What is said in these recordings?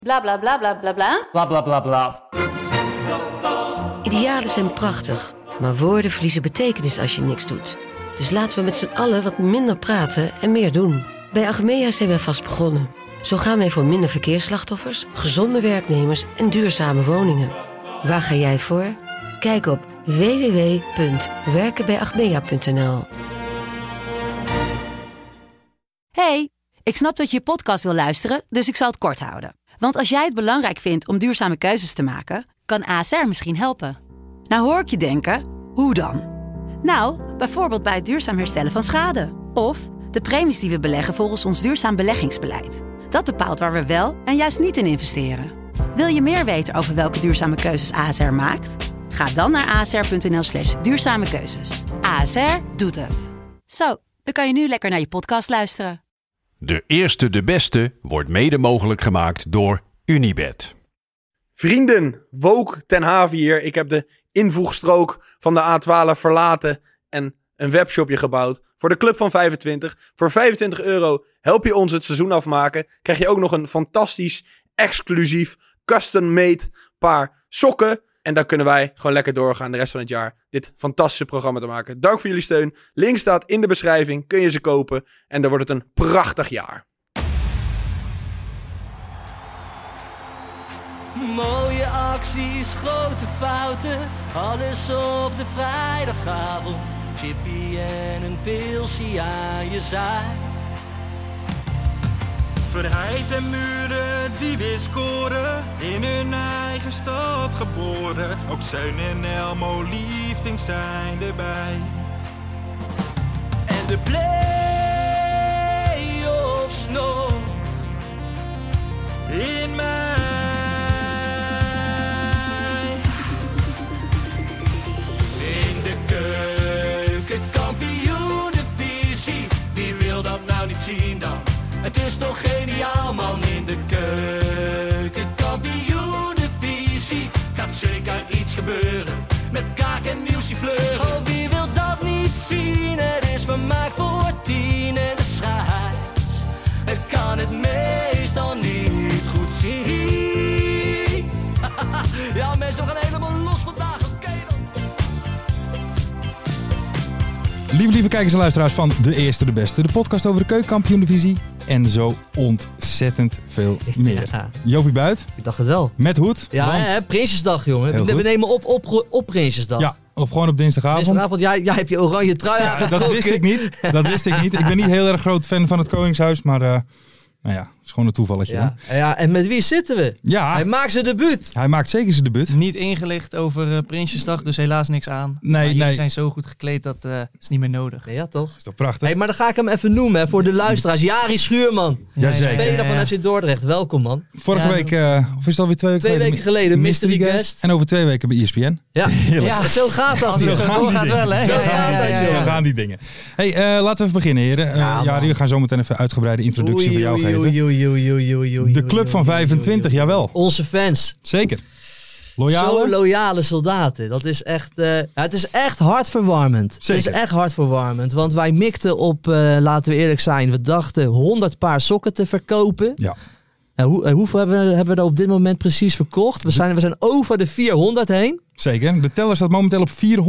Bla bla bla bla bla bla. Bla bla bla bla. Idealen zijn prachtig, maar woorden verliezen betekenis als je niks doet. Dus laten we met z'n allen wat minder praten en meer doen. Bij Achmea zijn wij vast begonnen. Zo gaan wij voor minder verkeersslachtoffers, gezonde werknemers en duurzame woningen. Waar ga jij voor? Kijk op www.werkenbijachmea.nl. Hey, ik snap dat je je podcast wil luisteren, dus ik zal het kort houden. Want als jij het belangrijk vindt om duurzame keuzes te maken, kan ASR misschien helpen. Nou hoor ik je denken, hoe dan? Nou, bijvoorbeeld bij het duurzaam herstellen van schade. Of de premies die we beleggen volgens ons duurzaam beleggingsbeleid. Dat bepaalt waar we wel en juist niet in investeren. Wil je meer weten over welke duurzame keuzes ASR maakt? Ga dan naar asr.nl/duurzame keuzes. ASR doet het. Zo, dan kan je nu lekker naar je podcast luisteren. De eerste, de beste wordt mede mogelijk gemaakt door Unibet. Vrienden, Wook ten Haven hier. Ik heb de invoegstrook van de A12 verlaten en een webshopje gebouwd voor de Club van 25. Voor €25 help je ons het seizoen afmaken. Krijg je ook nog een fantastisch, exclusief, custom-made paar sokken. En dan kunnen wij gewoon lekker doorgaan de rest van het jaar dit fantastische programma te maken. Dank voor jullie steun. Link staat in de beschrijving. Kun je ze kopen. En dan wordt het een prachtig jaar. Mooie acties, grote fouten. Alles op de vrijdagavond. Chippy en een pilsie aan je zaai. Verheid en Muren die weer scoren, in hun eigen stad geboren. Ook Zeun en Elmo Liefding zijn erbij. En de play-offs nog In mei. in de keukenkampioen-divisie. Wie wil dat nou niet zien dan? Het is toch geniaal man, in de keukenkampioen-divisie. Gaat zeker iets gebeuren met kaak en nieuwsie fleuren. Oh, wie wil dat niet zien? Het is vermaakt voor 10 en de scheids. Ik kan het meestal niet goed zien. Ja mensen, we gaan helemaal los vandaag, oké dan. Lieve kijkers en luisteraars van De Eerste de Beste. De podcast over de keukenkampioen-divisie. En zo ontzettend veel meer. Ja. Jopie Buit. Ik dacht het wel. Met hoed. Ja, want... hè, Prinsjesdag, jongen. We nemen op Prinsjesdag. Ja, gewoon op dinsdagavond. Dinsdagavond, jij hebt je oranje trui aangetrokken. Dat wist ik niet. Ik ben niet heel erg groot fan van het Koningshuis, maar... Nou ja, het is gewoon een toevalletje. Ja, en met wie zitten we? Ja. Hij maakt zijn debuut. Hij maakt zeker zijn debuut. Niet ingelicht over Prinsjesdag, dus helaas niks aan. Nee. Jullie zijn zo goed gekleed, dat is niet meer nodig. Ja, toch? Is toch prachtig? Hey, maar dan ga ik hem even noemen hè, voor de luisteraars. Jari Schuurman. Jazeker. Speler van FC Dordrecht. Welkom, man. Vorige week, of is het alweer 2 weken 2 weken geleden, mystery guest. En over 2 weken bij ESPN. Ja, zo gaat dat. Zo gaat wel, hè? Zo gaan die dingen. Hey, laten we even beginnen, heren. Jari, we gaan zo meteen even uitgebreide introductie voor jou geven. De Club van 25, jawel. Onze fans. Zeker. Loyale? Zo loyale soldaten. Dat is echt, het is echt hartverwarmend. Zeker. Het is echt hartverwarmend. Want wij mikten op, laten we eerlijk zijn, we dachten 100 paar sokken te verkopen. Ja. Hoeveel hebben we er op dit moment precies verkocht? We zijn over de 400 heen. Zeker. De teller staat momenteel op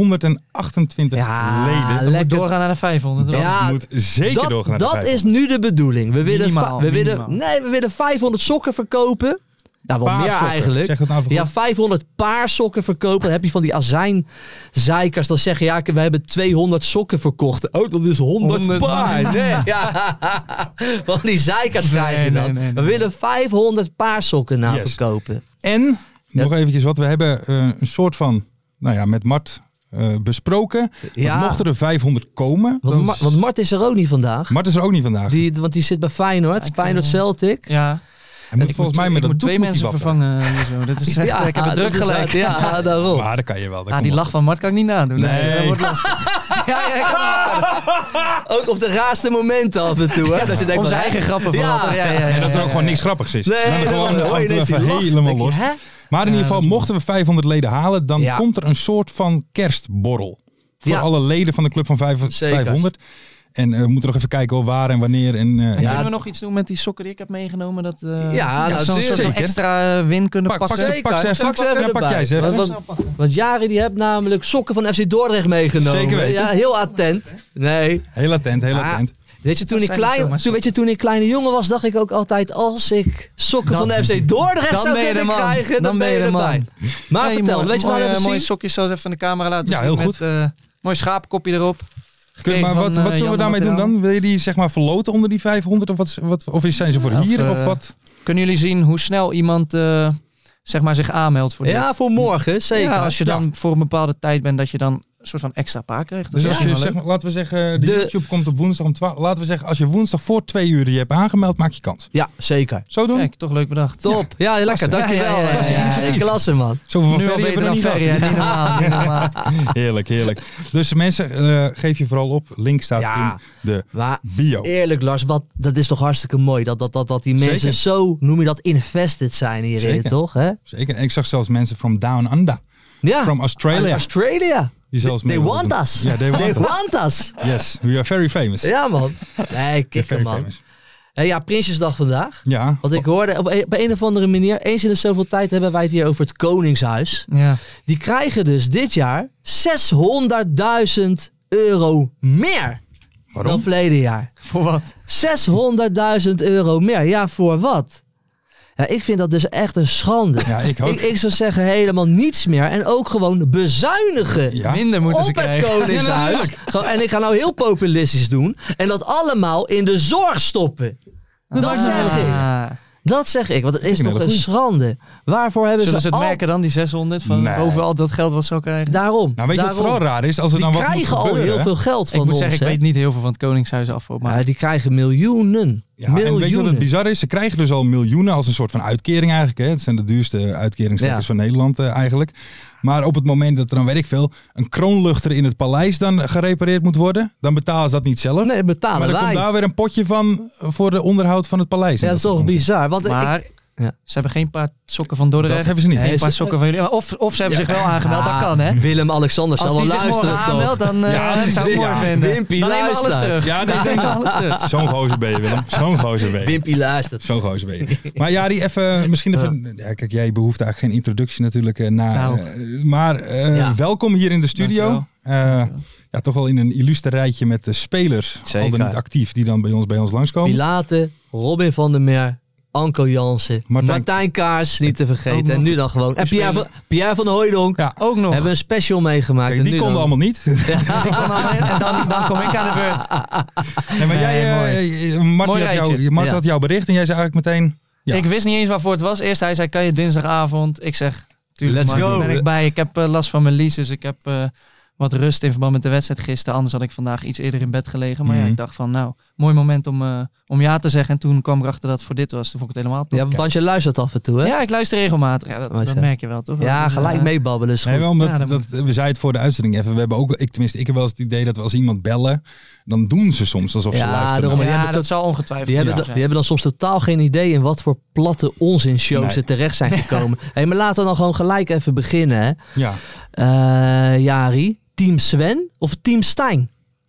428 leden. Dus dat moet doorgaan naar de 500. Dat moet zeker doorgaan naar de 500. Dat is nu de bedoeling. We willen 500 sokken verkopen. Ja, wel meer sokken. eigenlijk. Zeg het nou ja, 500 paar sokken verkopen. Dan heb je van die azijnzeikers. Dan zeggen, ja, we hebben 200 sokken verkocht. Oh, dat is 100 paar. Nee. Ja. Van die zeikers krijg je dan. Nee. We willen 500 paar sokken verkopen. En, nog eventjes wat. We hebben een soort van, met Mart besproken. Ja. Mochten er 500 komen. Want Mart is er ook niet vandaag. Mart is er ook niet vandaag. Want die zit bij Feyenoord. Feyenoord Celtic. Ja. Hij moet volgens mij met moet 2 mensen vervangen. Dat is echt, ik heb het druk gelijk. Ja, daarom. Maar dat kan je wel. Die lach van Mart kan ik niet nadoen. Nee. Dat wordt lastig. Ook op de raarste momenten af en toe. Hè? Dat je denkt, onze eigen grappen van En dat er ook gewoon niks grappigs is. Nee, gewoon dan even helemaal los. Hè? Maar in ieder geval, mochten we 500 leden halen, dan komt er een soort van kerstborrel. Voor alle leden van de Club van 500. En we moeten nog even kijken waar en wanneer. En, kunnen we nog iets doen met die sokken die ik heb meegenomen? Dat zo'n soort zeker. van extra win kunnen pakken. Pak jij ze even. Want Jari die hebt namelijk sokken van FC Dordrecht meegenomen. Zeker weten. Ja, heel attent. Nee. Heel attent. Weet je, toen ik kleine jongen was, dacht ik ook altijd, als ik sokken van de FC Dordrecht zou kunnen krijgen, dan ben je erbij. Maar vertel, weet je wat we mooie sokjes zo even aan de camera laten zien. Ja, heel goed. Mooi schaapkopje erop. Maar wat zullen we daarmee doen dan? Wil je die zeg maar verloten onder die 500 of zijn ze voor hier of wat? Kunnen jullie zien hoe snel iemand zeg maar zich aanmeldt voor dit? Ja, voor morgen, zeker. Ja, als je dan voor een bepaalde tijd bent, dat je dan een soort van extra paar krijgt. Dus als je, zeg maar, laten we zeggen, de YouTube komt op woensdag om 12. Laten we zeggen, als je woensdag voor 2 uur je hebt aangemeld, maak je kans. Ja, zeker. Zo doen? Kijk, toch leuk bedacht. Top. Ja, lekker. Dankjewel. Klasse, man. Zoveel nu al beter dan Ferry. Niet normaal. Heerlijk. Dus mensen, geef je vooral op. Link staat in de bio. Eerlijk, Lars, dat is toch hartstikke mooi. Dat die mensen Zeker. Zo, noem je dat, invested zijn hierin, toch? Hè? Zeker. En ik zag zelfs mensen from Down Under. Ja. From Australia. They want us. Ja, they want us. Yes, we are very famous. Ja, man. Nee, kikker, man. Ja, Prinsjesdag vandaag. Ja. Want ik hoorde op een of andere manier, eens in de zoveel tijd hebben wij het hier over het Koningshuis. Ja. Die krijgen dus dit jaar €600.000 meer. Waarom? Dan verleden jaar. Voor wat? €600.000 meer. Ja, voor wat? Ja, ik vind dat dus echt een schande. Ja, ik ook. Ik zou zeggen helemaal niets meer. En ook gewoon bezuinigen. Ja. Minder moeten ze op het krijgen. Koningshuis. En ik ga nou heel populistisch doen. En dat allemaal in de zorg stoppen. Dat zeg ik. Dat zeg ik, want het is toch een schande. Waarvoor hebben Zullen ze het merken dan, die 600? Van overal dat geld wat ze krijgen? Daarom. Nou, weet je wat vooral raar is? Als er die dan wat krijgen al heel veel geld van ons. Ik moet zeggen, hè? ik weet niet heel veel van het Koningshuis af. Maar ja, die krijgen miljoenen. Ja, en weet je wat het bizar is? Ze krijgen dus al miljoenen als een soort van uitkering eigenlijk. Hè? Het zijn de duurste uitkeringsletters van Nederland eigenlijk. Maar op het moment dat er dan, weet ik veel, een kroonluchter in het paleis dan gerepareerd moet worden, dan betalen ze dat niet zelf. Nee, betalen maar dan komt daar weer een potje van voor de onderhoud van het paleis. Ja, dat is toch bizar. Want ze hebben geen paar sokken van Dordrecht. Dat hebben ze niet. Geen paar sokken van jullie. Of ze hebben zich wel aangemeld, dat kan hè. Willem-Alexander zal wel luisteren. Als hij zich morgen aanmeldt, dan zou ik mooi vinden. Wimpy dan nemen we alles terug. Ja, alles terug. Zo'n gozer ben je, Willem. Zo'n gozer ben je. Wimpy luistert. Zo'n gozer ben je. Maar Jari, misschien even... Ja, kijk, jij behoeft eigenlijk geen introductie natuurlijk. Maar welkom hier in de studio. Ja, toch wel in een illustre rijtje met de spelers. Al dan niet actief, die dan bij ons langskomen. Pilate, Robin van der Meer, Anko Jansen, Martijn Kaars, niet te vergeten. En nu dan gewoon. En Pierre van Hooijdonk. Ja, ook nog. Hebben we een special meegemaakt. Kijk, die konden allemaal niet. En dan kom ik aan de beurt. Nee, maar jij, Mart had jouw bericht en jij zei eigenlijk meteen... Ja. Ik wist niet eens waarvoor het was. Eerst hij zei, kan je dinsdagavond? Ik zeg, tuurlijk, let's go. Ben ik bij. Ik heb last van mijn lies, dus ik heb wat rust in verband met de wedstrijd gisteren. Anders had ik vandaag iets eerder in bed gelegen. Maar ja, ik dacht van, nou, mooi moment om ja te zeggen. En toen kwam ik achter dat het voor dit was. Toen vond ik het helemaal top. Ja, want je luistert af en toe, hè? Ja, ik luister regelmatig. Ja, dat merk je wel, toch? Ja, gelijk meebabbelen is goed. Nee, we zeiden het voor de uitzending even. We hebben ook, ik heb wel eens het idee dat we als iemand bellen, dan doen ze soms alsof ze luisteren. Dat zal ongetwijfeld die hebben dan soms totaal geen idee in wat voor platte onzinshows ze terecht zijn gekomen. Hey, maar laten we dan gewoon gelijk even beginnen, hè? Ja. Jari, team Sven of team Stijn?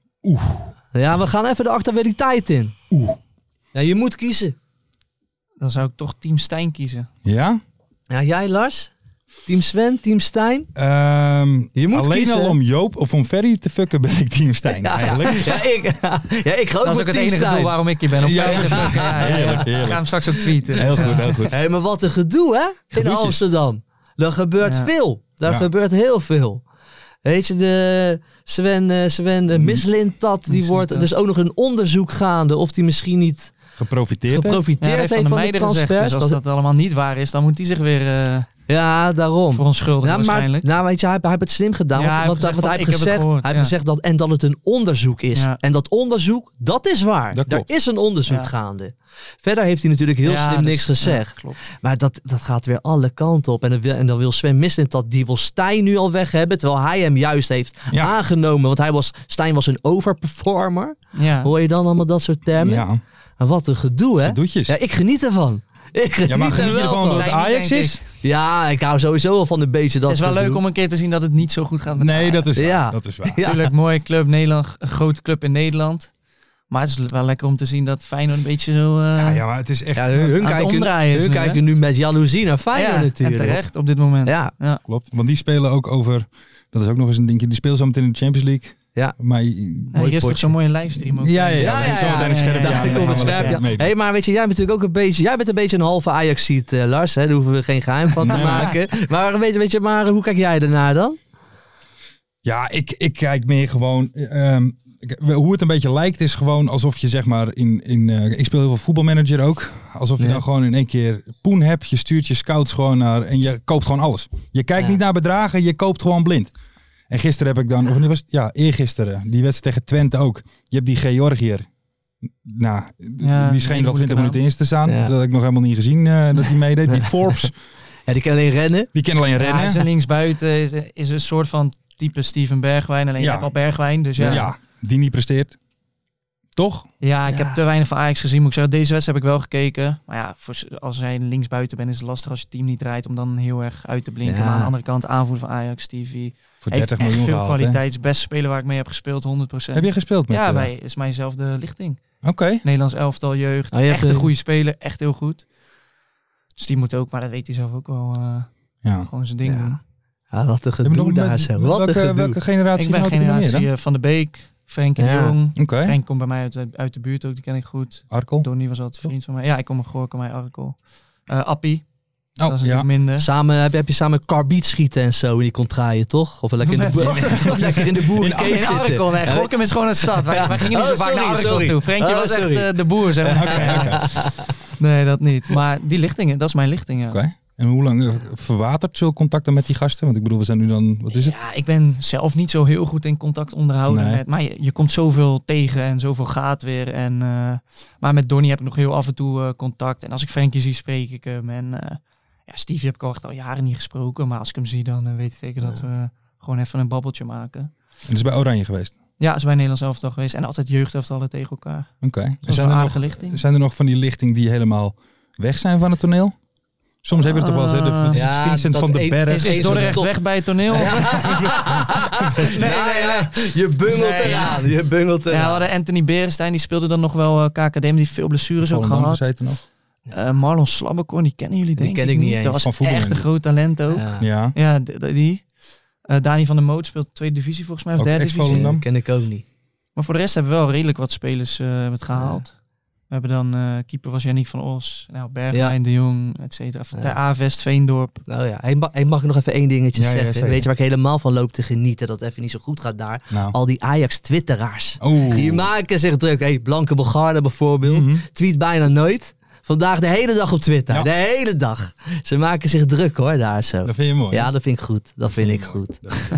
Ja, we gaan even de actualiteit in. Ja, je moet kiezen. Dan zou ik toch team Stijn kiezen. Ja? Ja, jij Lars? Team Sven, team Stijn? Je moet alleen kiezen. Al om Joop of om Ferry te fucken ben ik team Stijn eigenlijk. Ik ga ook dat is ook het enige doel waarom ik hier ben. Heerlijk. Ik ga hem straks ook tweeten. Heel goed. Hey, maar wat een gedoe, hè? In Amsterdam. Er gebeurt veel. Daar gebeurt heel veel. Weet je, de Sven Mislintat, die wordt... Er is ook nog een onderzoek gaande of die misschien niet... Geprofiteerd heeft van de transfers. Gezegd, dus als dat allemaal niet waar is, dan moet hij zich weer... ja, daarom. Voor onschuldig waarschijnlijk. Nou, weet je, hij heeft het slim gedaan. Ja, wat hij heeft gezegd dat het een onderzoek is. Ja. En dat onderzoek, dat is waar. Daar is een onderzoek gaande. Verder heeft hij natuurlijk heel slim niks gezegd. Ja, maar dat gaat weer alle kanten op. En dan wil Sven Mislintat, die wil Stijn nu al weg hebben. Terwijl hij hem juist heeft aangenomen. Want Stijn was een overperformer. Ja. Hoor je dan allemaal dat soort termen? Ja. En wat een gedoe, hè? Gedoetjes. Ja, ik geniet ervan. Maar geniet je ervan dat het Ajax is? Ja, ik hou sowieso wel van een beetje dat. Het is wel leuk om een keer te zien dat het niet zo goed gaat met Ajax. Dat is waar. Ja. Natuurlijk, mooie club, Nederland, een grote club in Nederland. Maar het is wel lekker om te zien dat Feyenoord een beetje zo maar het is echt... Ja, hun kijken nu met jaloezie naar Feyenoord natuurlijk. En terecht op dit moment. Ja. Klopt. Want die spelen ook over... Dat is ook nog eens een dingetje. Die spelen zo meteen in de Champions League. Ja. Maar hier is toch zo'n mooie livestream ook. Hey, maar weet je, jij bent natuurlijk ook een beetje een halve Ajax-ziet, Lars. Hè? Daar hoeven we geen geheim van te maken. Maar weet je, hoe kijk jij ernaar dan? Ja, ik kijk meer gewoon... hoe het een beetje lijkt is gewoon alsof je zeg maar ik speel heel veel voetbalmanager ook. Alsof je dan gewoon in één keer poen hebt. Je stuurt je scouts gewoon naar en je koopt gewoon alles. Je kijkt niet naar bedragen, je koopt gewoon blind. En gisteren heb ik dan, eergisteren, die wedstrijd tegen Twente ook. Je hebt die Georgiër. Nou, die scheen al 20 minuten in te staan. Dat had ik nog helemaal niet gezien dat hij meedeed. Die Forbes. Ja, die kan alleen rennen. Ja, zijn linksbuiten is een soort van type Steven Bergwijn. Alleen je hebt al Bergwijn, dus ja, die niet presteert. Toch? Ja, ik heb te weinig van Ajax gezien, moet ik zeggen. Deze wedstrijd heb ik wel gekeken. Maar ja, als jij linksbuiten bent, is het lastig als je team niet draait om dan heel erg uit te blinken. Maar aan de andere kant, aanvoerder van Ajax, Stevie. Voor 30 miljoen veel gehaald, kwaliteit. Is beste speler waar ik mee heb gespeeld, 100%. Heb je gespeeld met? Ja, is mijnzelfde lichting. Oké. Nederlands elftal, jeugd. Echt een goede speler, echt heel goed. Dus die moet ook, maar dat weet hij zelf ook wel, gewoon zijn ding doen. Ja, wat een gedoe daar zo. Welke generatie? Ik ben generatie Van de Beek. Frenkie de Jong. Frenkie komt bij mij uit de buurt ook, die ken ik goed. Arkel? Donnie was altijd vriend van mij. Ja, ik kom Gorkum, mij Arkel. Appie. Dat is natuurlijk minder. Samen, heb je samen karbiet schieten en zo in die contraien, toch? Of lekker in de boerenkeet zitten. Arkel, nee. Gorkum is gewoon een stad. Wij gingen niet zo vaak naar Arkel toe. Frenkie was echt de boer, zeg maar. Nee, dat niet. Maar die lichtingen, dat is mijn lichting, ja. Oké. En hoe lang verwatert zulke contacten met die gasten? Want ik bedoel, we zijn nu dan... Wat is het? Ja, ik ben zelf niet zo heel goed in contact onderhouden. Nee. Maar je komt zoveel tegen en zoveel gaat weer. En, maar met Donnie heb ik nog heel af en toe contact. En als ik Frenkie zie, spreek ik hem. En Stevie heb ik al jaren niet gesproken. Maar als ik hem zie, dan weet ik zeker dat we gewoon even een babbeltje maken. En dat is bij Oranje geweest? Ja, is bij Nederlands elftal geweest. En altijd jeugdelftallen tegen elkaar. Oké. Dat is een aardige lichting. Zijn er nog van die lichting die helemaal weg zijn van het toneel? Soms hebben we het toch wel eens, de Vincent van den Berg. Is Dordrecht weg bij het toneel? Nee. Je bungelt eraan. Ja, we hadden Anthony Berenstein, die speelde dan nog wel KKD, maar die veel blessures ook gehad. Marlon Slabbekorn, die kennen jullie denk ik ken ik niet eens. Dat was echt een groot talent ook. Ja, die. Dani van der Moot speelt tweede divisie volgens mij, of derde divisie. Ken ik ook niet. Maar voor de rest hebben we wel redelijk wat spelers gehaald. We hebben dan keeper was Yannick van Os, Bergwijn, De Jong, et cetera. Ter Avest, Veendorp. Nou ja, mag ik nog even één dingetje zeggen? Weet je waar ik helemaal van loop te genieten? Dat het even niet zo goed gaat daar. Nou. Al die Ajax-twitteraars. Die maken zich druk. Blanke Bogarde bijvoorbeeld. Tweet bijna nooit. Vandaag de hele dag op Twitter. Ja. De hele dag. Ze maken zich druk hoor, daar zo. Dat vind je mooi. Ja, dat vind ik goed. Dat vind ik goed.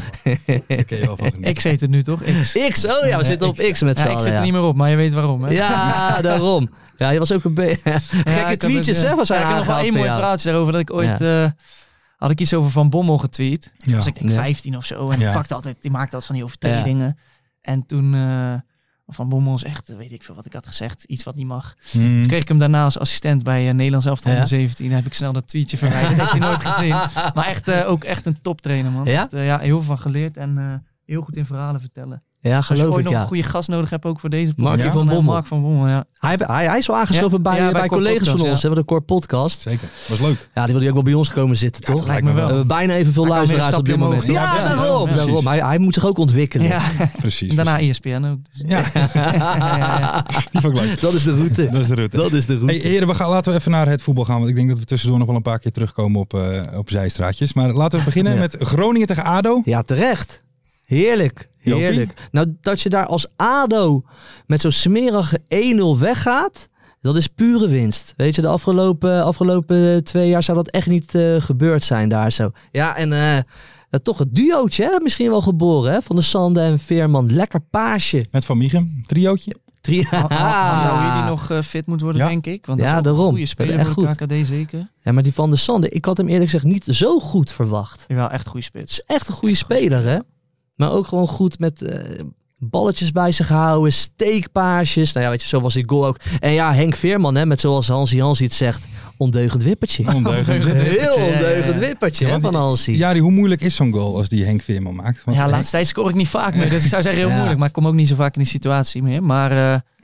X heet het nu toch? X, we zitten op X met z'n allen. Ik zit er niet meer op, maar je weet waarom. Hè? Ja, daarom. Ja, je was ook een beetje... gekke tweetjes, hè? Was ik heb nog wel één mooi verhaaltje daarover. Dat ik ooit... had ik iets over Van Bommel getweet. Ja. Was ik denk 15 of zo. En die maakte altijd van die overtredingen. Ja. En toen... Van Bommel is echt, weet ik veel wat ik had gezegd. Iets wat niet mag. Dus kreeg ik hem daarna als assistent bij Nederlands elftal onder 17. Dan heb ik snel dat tweetje verwijderd. Dat heeft hij nooit gezien. Maar echt, ook echt een toptrainer, man. Ja? Echt, heel veel van geleerd en heel goed in verhalen vertellen. Ja, geloof ik, Als je ooit nog een goede gast nodig hebt, ook voor deze podcast. Mark van Bommel, ja. Hij is wel aangeschoven bij collega's van ons. We hebben de Core Podcast. Zeker, was leuk. Ja, die wilde ook wel bij ons komen zitten, toch? Dat lijkt me wel. We hebben bijna evenveel luisteraars op dit moment. Ja, daarom. Hij moet zich ook ontwikkelen. Ja. Precies. En daarna ESPN ook. Dus. Ja. Die vond ik leuk. Dat is de route. Hey, heren, laten we even naar het voetbal gaan. Want ik denk dat we tussendoor nog wel een paar keer terugkomen op zijstraatjes. Maar laten we beginnen met Groningen tegen ADO. Ja, terecht. Heerlijk. Nou, dat je daar als ADO met zo'n smerige 1-0 weggaat, dat is pure winst. Weet je, de afgelopen 2 jaar zou dat echt niet gebeurd zijn daar zo. Ja, en toch het duootje, hè? Misschien wel geboren, hè? Van de Sande en Veerman. Lekker paasje. Met Van Mieghem, triootje. Die nog fit moet worden, denk ik. Want dat is daarom. Een goede speler voor de KKD, zeker. Ja, maar die Van de Sande, ik had hem eerlijk gezegd niet zo goed verwacht. Jawel, echt een goede spits. Het is echt een goede speler, hè? Maar ook gewoon goed met balletjes bij zich houden, steekpaasjes. Nou ja, weet je, zo was die goal ook. En ja, Henk Veerman, hè, met zoals Hansie het zegt, ondeugend wippertje. Heel ondeugend wippertje, hè, van Hansie. Ja, hoe moeilijk is zo'n goal als die Henk Veerman maakt? Want laatste tijd scoor ik niet vaak meer, dus ik zou zeggen heel moeilijk. Maar ik kom ook niet zo vaak in die situatie meer. Maar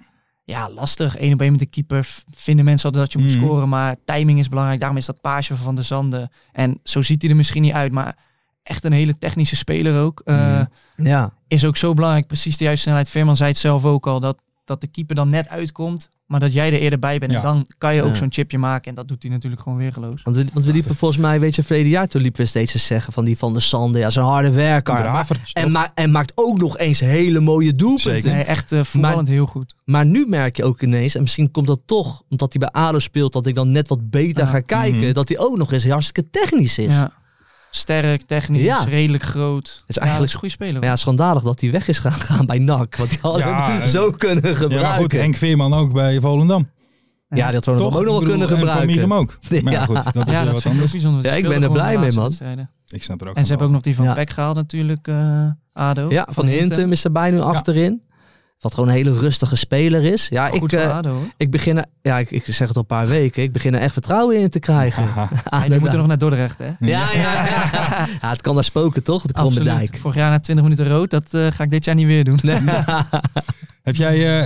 lastig. 1-op-1 met de keeper vinden mensen altijd dat je moet scoren. Maar timing is belangrijk. Daarom is dat paasje van de Zanden. En zo ziet hij er misschien niet uit. Maar echt een hele technische speler ook. Is ook zo belangrijk. Precies de juiste snelheid. Veerman zei het zelf ook al. Dat de keeper dan net uitkomt. Maar dat jij er eerder bij bent. En dan kan je ook zo'n chipje maken. En dat doet hij natuurlijk gewoon weergeloos. Want we liepen volgens mij, verleden jaar toen liepen we steeds te zeggen van die Van der Sande. Ja, zo'n harde werker. En maakt ook nog eens hele mooie doelpunten. Nee, echt voetballend heel goed. Maar nu merk je ook ineens, en misschien komt dat toch omdat hij bij ADO speelt, dat ik dan net wat beter ga kijken. Dat hij ook nog eens hartstikke technisch is. Ja. Sterk, technisch, redelijk groot. Is eigenlijk een goede speler. Maar schandalig dat hij weg is gaan bij NAC. Want die hadden zo kunnen gebruiken. Ja, maar goed, Henk Veerman ook bij Volendam. Ja, dat hadden we ook nog wel kunnen gebruiken. Van ook. Maar goed, dat is wat anders. Bijzonder. Ja, ik ben er blij mee, man. Ik snap er ook. En ze hebben ook nog die van Peck gehaald natuurlijk, ADO. Ja, van Hintem is erbij nu achterin. Wat gewoon een hele rustige speler is. Ja, goed voor ADO, hoor. Ik begin ik zeg het al een paar weken. Ik begin er echt vertrouwen in te krijgen. Die moeten nog naar Dordrecht, hè? Ja, het kan daar spoken, toch? De Kromme Dijk. Vorig jaar na 20 minuten rood. Dat ga ik dit jaar niet weer doen. Nee. Heb jij,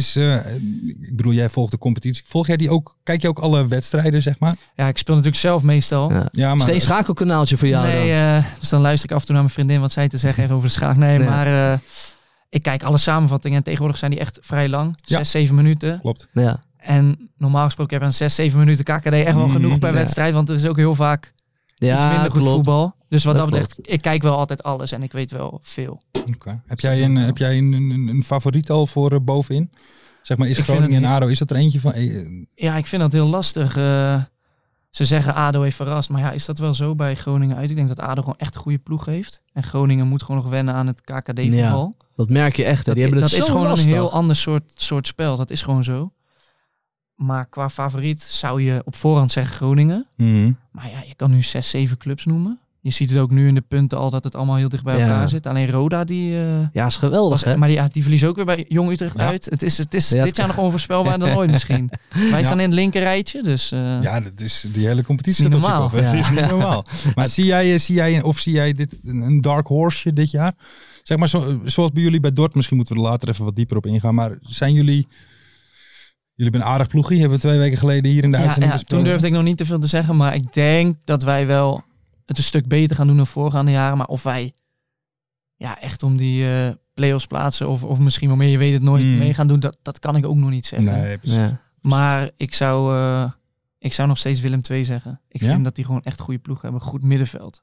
ik bedoel, jij volgt de competitie. Volg jij die ook? Kijk je ook alle wedstrijden, zeg maar? Ja, ik speel natuurlijk zelf meestal. Ja, maar geen schakelkanaaltje voor jou dan? Dus dan luister ik af en toe naar mijn vriendin wat zij te zeggen heeft over de schaak. Nee, maar ik kijk alle samenvattingen en tegenwoordig zijn die echt vrij lang. 6-7 minuten. Klopt. Ja. En normaal gesproken heb je een 6-7 minuten KKD echt wel genoeg per wedstrijd. Want er is ook heel vaak iets minder goed voetbal. Dus wat dat betreft, ik kijk wel altijd alles en ik weet wel veel. Okay. Heb jij een favoriet al voor bovenin? Zeg maar, is Groningen en ADO, is dat er eentje van? Ja, ik vind dat heel lastig. Ze zeggen ADO heeft verrast. Maar is dat wel zo bij Groningen uit? Ik denk dat ADO gewoon echt een goede ploeg heeft. En Groningen moet gewoon nog wennen aan het KKD-voetbal. Ja, dat merk je echt. Dat is gewoon lastig. Een heel ander soort spel. Dat is gewoon zo. Maar qua favoriet zou je op voorhand zeggen Groningen. Maar je kan nu 6-7 clubs noemen. Je ziet het ook nu in de punten al dat het allemaal heel dicht bij elkaar zit. Alleen Roda die... is geweldig, hè? Maar die verliezen ook weer bij Jong Utrecht uit. Het is dit jaar nog onvoorspelbaar dan ooit misschien. Wij staan in het linker rijtje, dus... Ja, dat is die hele competitie. Niet normaal. Dat is niet normaal. Maar zie jij dit een dark horse dit jaar? Zeg maar zoals bij jullie bij Dort, misschien moeten we er later even wat dieper op ingaan. Maar zijn jullie... Jullie hebben een aardig ploegie, hebben we 2 weken geleden hier in de uitzending besproken. Toen durfde ik nog niet te veel te zeggen, maar ik denk dat wij wel het een stuk beter gaan doen dan voorgaande jaren. Maar of wij echt om die play-offs plaatsen of misschien wel meer, je weet het nooit, mee gaan doen, dat kan ik ook nog niet zeggen. Nee, precies. Maar ik zou nog steeds Willem II zeggen. Ik vind dat die gewoon echt een goede ploeg hebben. Goed middenveld.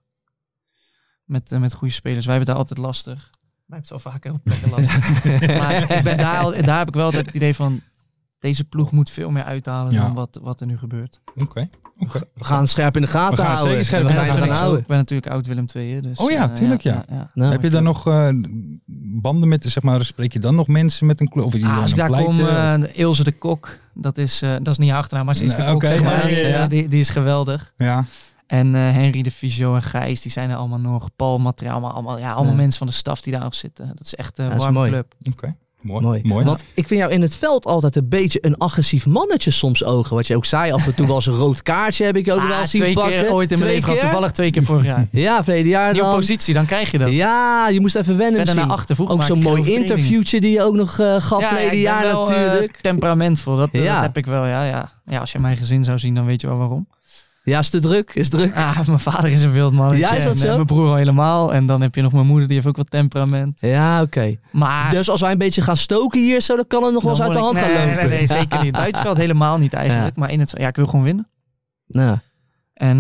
Met goede spelers. Wij hebben daar altijd lastig. Wij hebben het wel vaker op plekken lastig. Maar daar heb ik wel het idee van, deze ploeg moet veel meer uithalen dan wat er nu gebeurt. Oké. We gaan scherp in de gaten houden. Ik ben natuurlijk oud Willem II. Dus, tuurlijk Nou, heb je daar nog banden met, zeg maar, spreek je dan nog mensen met een club? Als ik daar kom, Ilse de Kok, dat is niet haar achternaam, maar ze is de Kok, zeg maar. Die is geweldig. Ja. En Henry de Fysio en Gijs, die zijn er allemaal nog. Paul Materiaal, maar allemaal mensen van de staf die daar nog zitten. Dat is echt een warme club. Oké. Mooi. Want ik vind jou in het veld altijd een beetje een agressief mannetje soms ogen. Wat je ook zei, af en toe was een rood kaartje heb ik ook wel zien pakken. 2 keer ooit in mijn leven gehad, toevallig 2 keer vorig jaar. Ja, verleden jaar dan. Nieuwe positie, dan krijg je dat. Ja, je moest even wennen. Verder naar achter, ook zo'n mooi interviewtje die je ook nog gaf verleden jaar natuurlijk. Temperamentvol, dat heb ik wel, ja. Als je mijn gezin zou zien, dan weet je wel waarom. Ja, is te druk? Is druk? Mijn vader is een wild man. Ja, is dat zo? Mijn broer al helemaal. En dan heb je nog mijn moeder, die heeft ook wat temperament. Ja, oké. Maar dus als wij een beetje gaan stoken hier, zo, dan kan het nog wel eens uit de hand gaan lopen. Nee, zeker niet. Buitenveld helemaal niet eigenlijk. Maar in het ik wil gewoon winnen. Nou. En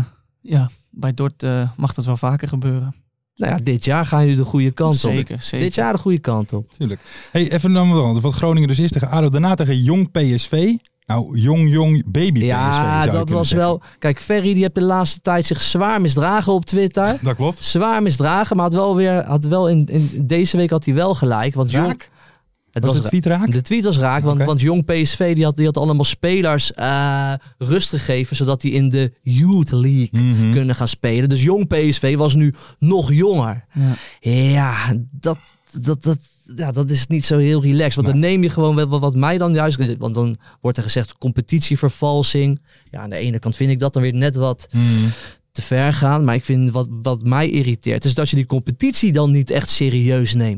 bij Dort mag dat wel vaker gebeuren. Nou ja, dit jaar gaan jullie de goede kant op. Zeker. Dit jaar de goede kant op. Tuurlijk. Hey, even dan wat Groningen dus is tegen ADO. Daarna tegen Jong PSV. Nou, jong baby PSV. Ja, dat was wel... Kijk, Ferry die heeft de laatste tijd zich zwaar misdragen op Twitter. Dat klopt. Zwaar misdragen, maar had wel in deze week had hij wel gelijk. Want Jong... Het was de tweet raak? De tweet was raak, want Jong PSV die had allemaal spelers rust gegeven, zodat die in de Youth League kunnen gaan spelen. Dus Jong PSV was nu nog jonger. Ja, dat is niet zo heel relaxed. Want dan neem je gewoon wat mij dan juist... Want dan wordt er gezegd competitievervalsing. Ja, aan de ene kant vind ik dat dan weer net wat te ver gaan. Maar ik vind wat mij irriteert is dat je die competitie dan niet echt serieus neemt.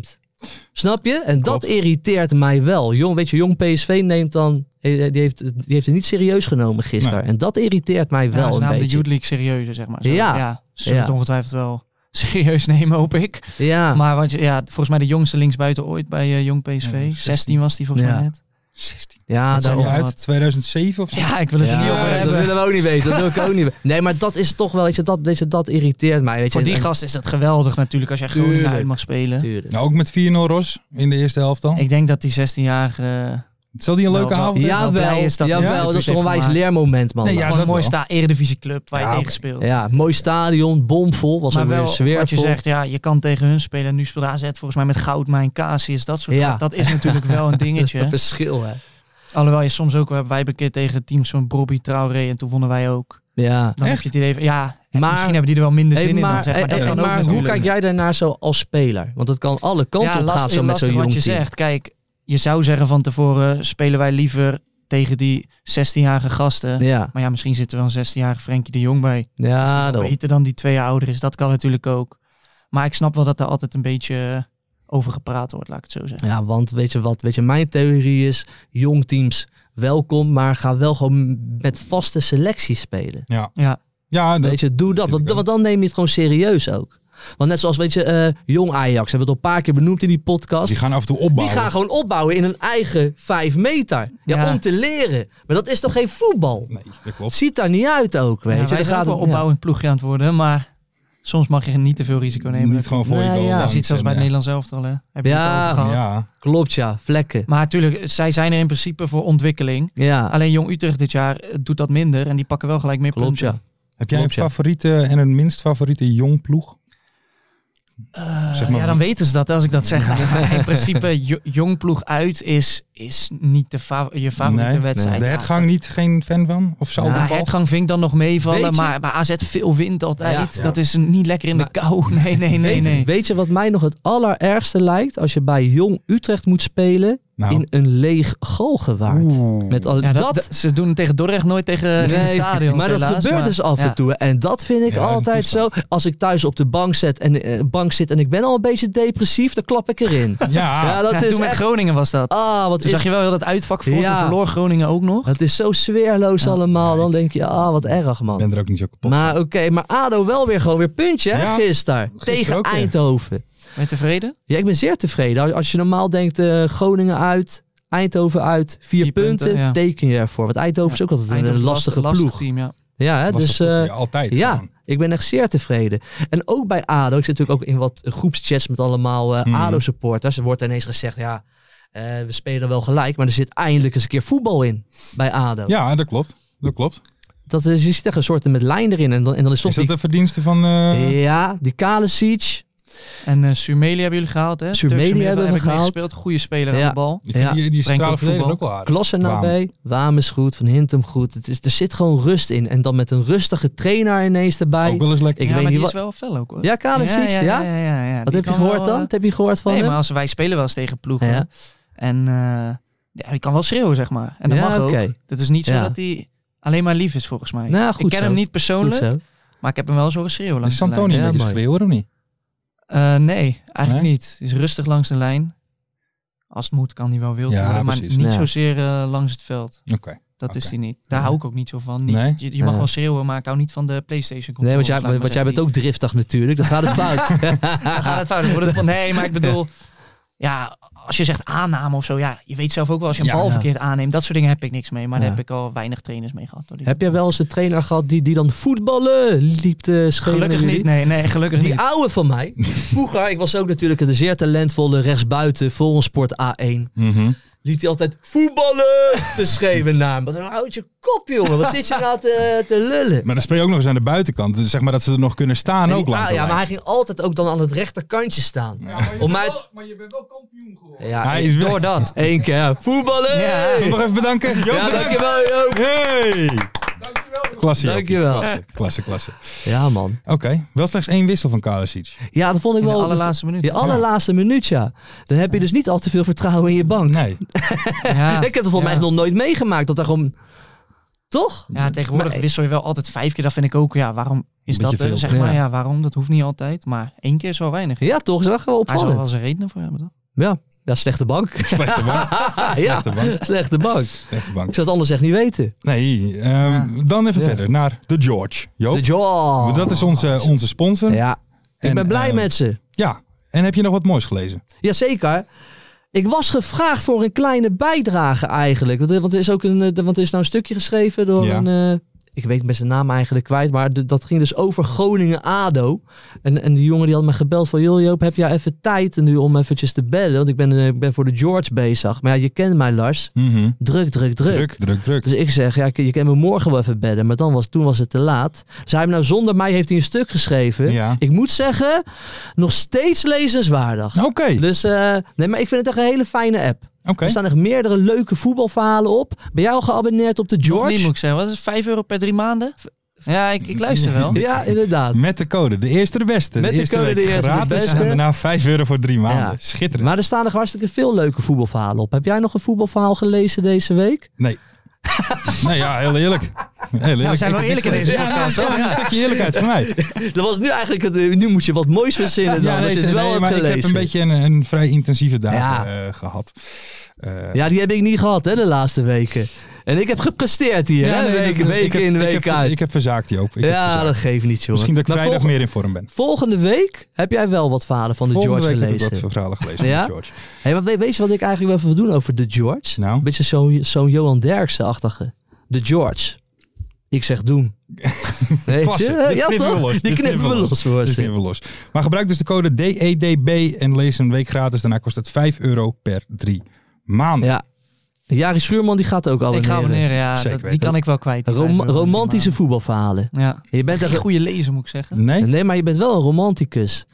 Snap je? En dat irriteert mij wel. Jong PSV neemt dan... Die heeft het niet serieus genomen gisteren. Nee. En dat irriteert mij wel een beetje. De Youth League serieuzer, zeg maar. Zo, ze zullen het ongetwijfeld wel serieus nemen, hoop ik. Ja. Maar volgens mij de jongste linksbuiten ooit bij Jong PSV. 16 was die volgens mij net. 16. Ja, dat is uit 2007 of zo? Ja, ik wil het er niet over hebben. Dat willen we ook niet weten. Dat wil ik ook niet weten. Nee, maar dat is toch wel, weet je, dat irriteert mij. Weet je. Voor die gast is dat geweldig natuurlijk als jij Groningen uit mag spelen. Tuurlijk. Nou, ook met 4-0 Ros in de eerste helft dan? Ik denk dat die 16-jarige... Zal die een leuke avond hebben? Jawel, dat is toch een wijs leermoment, man. Nee, ja, een mooie Eredivisieclub waar je tegen speelt. Ja, mooi stadion, bomvol, was maar ook weer sfeervol. Wat je zegt, je kan tegen hun spelen. Nu speelt AZ volgens mij met Goudmijn, Casius, dat soort dingen. Dat is natuurlijk wel een dingetje. Een verschil, hè. Alhoewel je soms ook, wij hebben een keer tegen teams van Bobby, Traoré en toen wonnen wij ook. Ja, dan heb je het idee van, maar, misschien hebben die er wel minder zin in dan, zeg maar. Dat kan maar ook hoe kijk jij daarnaar zo als speler? Want het kan alle kanten op gaan zo met zo'n jong team. Wat je zegt, kijk, je zou zeggen van tevoren spelen wij liever tegen die 16-jarige gasten. Ja. Maar misschien zit er wel een 16-jarige Frenkie de Jong bij. Ja, dat beter dan die 2 jaar ouder is. Dat kan natuurlijk ook. Maar ik snap wel dat er altijd een beetje over gepraat wordt, laat ik het zo zeggen. Ja, want weet je, mijn theorie is, jong teams welkom, maar ga wel gewoon met vaste selecties spelen. Ja, weet je, doe dat, want dan neem je het gewoon serieus ook. Want net zoals, weet je, jong Ajax, hebben we het al een paar keer benoemd in die podcast. Die gaan af en toe opbouwen. Die gaan gewoon opbouwen in een eigen 5 meter. Ja, om te leren. Maar dat is toch geen voetbal? Nee, dat klopt. Ziet daar niet uit ook, weet je. Wij zijn wel opbouwend ploegje aan het worden, maar soms mag je niet te veel risico nemen. Niet gewoon voor je goal. Je ziet zelfs bij het Nederlands elftal, hè. Heb je het over gehad? Ja, klopt, vlekken. Maar natuurlijk, zij zijn er in principe voor ontwikkeling. Ja. Alleen Jong Utrecht dit jaar doet dat minder en die pakken wel gelijk meer punten. Ja. Heb jij een favoriete en een minst favoriete jong ploeg? Zeg maar, dan weten ze dat als ik dat zeg. In principe, jong ploeg uit is niet je favoriete wedstrijd. De Hertgang geen fan van? Of zou Hertgang vind ik dan nog meevallen, maar bij AZ veel wind altijd. Ja. Dat is niet lekker in de kou. Nee. Weet je wat mij nog het allerergste lijkt? Als je bij Jong Utrecht moet spelen in een leeg Galgenwaard. Ze doen tegen Dordrecht nooit tegen het stadion. Maar dat gebeurt dus af en toe. En dat vind ik altijd zo. Als ik thuis op de bank zit en ik ben al een beetje depressief, dan klap ik erin. Toen met Groningen was dat. Toen zag je wel heel dat uitvak voor. Toen verloor Groningen ook nog. Het is zo sfeerloos allemaal. Dan denk je, wat erg, man. Ik ben er ook niet zo kapot maar oké, maar ADO wel weer gewoon weer puntje, hè, gisteren. Tegen Eindhoven. Ben je tevreden? Ja, ik ben zeer tevreden. Als je normaal denkt, Groningen uit, Eindhoven uit, 4 punten, teken je ervoor. Want Eindhoven is ook altijd een lastige ploeg. Team, ja, dus altijd. Ik ben echt zeer tevreden. En ook bij ADO, ik zit natuurlijk ook in wat groepschats met allemaal ADO-supporters. Er wordt ineens gezegd, we spelen wel gelijk, maar er zit eindelijk eens een keer voetbal in bij ADO. Ja, dat klopt. Je ziet echt een soort met lijn erin. En dan is dat de verdienste van... Ja, die Kalesic. En Sumeli hebben jullie gehaald, hè? Sumeli hebben we gehaald. Gespeeld, goede speler aan de bal. Die centrale verdediger ook wel aardig. Klassenaar Waam is goed, Van Hintem goed. Er zit gewoon rust in. En dan met een rustige trainer ineens erbij. Ook wel eens lekker. Ik weet niet die is wel fel ook, hoor. Ja, Kalesic, ja. Wat heb je gehoord dan? Wat heb je gehoord van hem? Maar wij spelen wel eens tegen ploegen. Ja. En die kan wel schreeuwen, zeg maar. En dat mag ook. Het is niet zo dat hij alleen maar lief is, volgens mij. Nou, ik ken hem niet persoonlijk, maar ik heb hem wel zo geschreeuwen langs de lijn. Is Santoni een beetje schreeuwen, of niet? Nee, eigenlijk niet. Hij is rustig langs de lijn. Als het moet kan hij wel wild worden, maar niet zozeer langs het veld. Dat is hij niet. Daar hou ik ook niet zo van. Je mag wel schreeuwen, maar ik hou niet van de PlayStation controllers. Nee, want jij bent ook driftig natuurlijk. Dan gaat het fout. Nee, maar ik bedoel... Ja, als je zegt aanname of zo, je weet zelf ook wel als je een bal verkeerd aanneemt. Dat soort dingen heb ik niks mee, maar daar heb ik al weinig trainers mee gehad. Heb jij wel eens een trainer gehad die dan voetballen liep te schreeuwen? Gelukkig niet, nee, gelukkig niet. Die oude van mij, vroeger, ik was ook natuurlijk een zeer talentvolle rechtsbuiten, Volgensport A1. Liep hij altijd voetballen te schreeuwen naar hem. Dan houd je kop, jongen. Wat zit je nou te lullen? Maar dan speel je ook nog eens aan de buitenkant. Dus zeg maar dat ze er nog kunnen staan ook langs. Ja, maar hij ging altijd ook dan aan het rechterkantje staan. Ja, maar je bent wel kampioen geworden. Ja, hij is door dat. Eén keer voetballen. Ja. Zullen we nog even bedanken? Joop, dankjewel, Joop. Hey. Dankjewel. Klasse, dankjewel. Klasse. Ja, man. Oké, wel slechts 1 wissel van Kalesic. Ja, dat vond ik wel. De allerlaatste minuut. De allerlaatste minuut, ja. Dan heb je dus niet al te veel vertrouwen in je bank. Nee. Ik heb er volgens mij nog nooit meegemaakt dat er gewoon... Toch? Ja, tegenwoordig wissel je wel altijd 5 keer. Dat vind ik ook, waarom is dat zeg maar? Ja, waarom? Dat hoeft niet altijd. Maar 1 keer is wel weinig. Ja, toch? Is wel gewoon opvallend. Hij zal wel zijn redenen voor hebben, toch? Ja, slechte bank. Slechte bank. Slechte bank. Ik zou het anders echt niet weten. Nee, dan even verder naar The George. Joop. The George. Dat is onze sponsor. Ja, ik ben blij met ze. Ja, en heb je nog wat moois gelezen? Jazeker. Ik was gevraagd voor een kleine bijdrage eigenlijk. Want er is nou een stukje geschreven door een... Ik weet met zijn naam eigenlijk kwijt, maar dat ging dus over Groningen-ADO. En die jongen die had me gebeld van... Joop, heb jij even tijd nu om eventjes te bellen? Want ik ben voor de George bezig. Maar ja, je kent mij, Lars. Mm-hmm. Druk. Druk. Dus ik zeg, ja, je kan me morgen wel even bellen. Maar toen was het te laat. Dus hij heeft nou zonder mij heeft hij een stuk geschreven. Ja. Ik moet zeggen, nog steeds lezenswaardig. Oké. Dus, nee, maar ik vind het echt een hele fijne app. Okay. Er staan echt meerdere leuke voetbalverhalen op. Ben jij al geabonneerd op de George? Nog niet, moet ik zeggen. Wat is het, €5 per 3 maanden? Ja, ik luister wel. Ja, inderdaad. Met de code. De eerste de beste. Met de code de eerste de beste. En daarna €5 voor 3 maanden. Ja. Schitterend. Maar er staan er hartstikke veel leuke voetbalverhalen op. Heb jij nog een voetbalverhaal gelezen deze week? Nee. Nee, ja, heel eerlijk. Ja, we zijn wel eerlijk in deze podcast. Een stukje eerlijkheid van mij. Dat was nu eigenlijk... Nu moet je wat moois verzinnen dan. Maar ik heb een beetje een vrij intensieve dag gehad. Ja, die heb ik niet gehad de laatste weken. En ik heb gepresteerd hier, week in, week uit. Ik heb verzaakt, Joop. Dat geeft niet, jongen. Misschien dat ik vrijdag meer in vorm ben. Volgende week heb jij wel wat verhalen van de George gelezen. Volgende week heb ik wat verhalen gelezen van de George. Hey, maar weet je wat ik eigenlijk wel even wil doen over de George? Nou? Een beetje zo'n Johan Derksen-achtige. De George. Ik zeg doen. Weet je? Ja, toch? Die knippen we los. Maar gebruik dus de code DEDB en lees een week gratis. Daarna kost het €5 per 3 maanden. Ja. Jari Schuurman die gaat ook abonneren. Ik ga abonneren, ja. Die kan ik wel kwijt. Romantische voetbalverhalen. Ja. Je bent echt een goede lezer, moet ik zeggen. Nee, maar je bent wel een romanticus.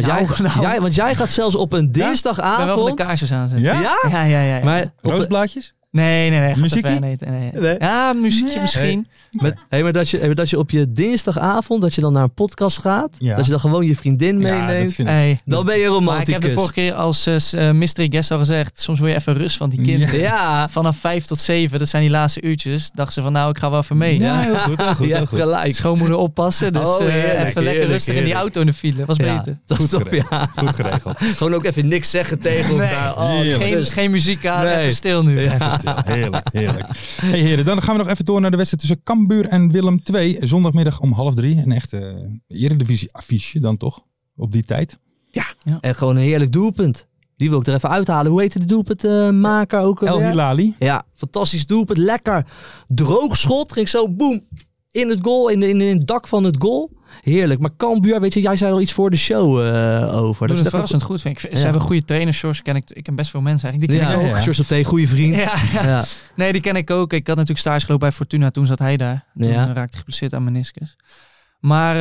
Want jij gaat zelfs op een dinsdagavond... Ik ben wel van de kaarsjes aanzetten. Ja? Ja. Maar roodblaadjes? Nee. Muziekje? Nee. Ja, muziekje misschien. Maar dat je op je dinsdagavond, dat je dan naar een podcast gaat, dat je dan gewoon je vriendin meeneemt, dan ben je romanticus. Maar ik heb de vorige keer als mystery guest al gezegd, soms wil je even rust van die kinderen. Ja. Vanaf 5 tot 7, dat zijn die laatste uurtjes, dachten ze van nou, ik ga wel even mee. Ja, heel goed. Ja, gelijk. Schoonmoeder oppassen, dus even lekker rustig in die auto in de file, was beter. Goed geregeld. Gewoon ook even niks zeggen tegen elkaar. Geen muziek aan, even stil nu. Heerlijk. Hey heren, dan gaan we nog even door naar de wedstrijd tussen Cambuur en Willem II. Zondagmiddag om 2:30. Een echte Eredivisie affiche dan toch? Op die tijd. Ja. En gewoon een heerlijk doelpunt. Die wil ik er even uithalen. Hoe heette de doelpuntmaker ook alweer? El Hilali. Ja, fantastisch doelpunt. Lekker droog schot. Ging zo boem. In het goal, in het dak van het goal. Heerlijk. Maar Cambuur, weet je, jij zei al iets voor de show over. Dat is verrassend goed, vind ik. Ze hebben goede trainers, Sjors. Ik ken best veel mensen eigenlijk. Die ken ik ook. Sjors op thee, goede vriend. Ja. Nee, die ken ik ook. Ik had natuurlijk stage gelopen bij Fortuna. Toen zat hij daar. Toen raakte hij geblesseerd aan meniscus. Maar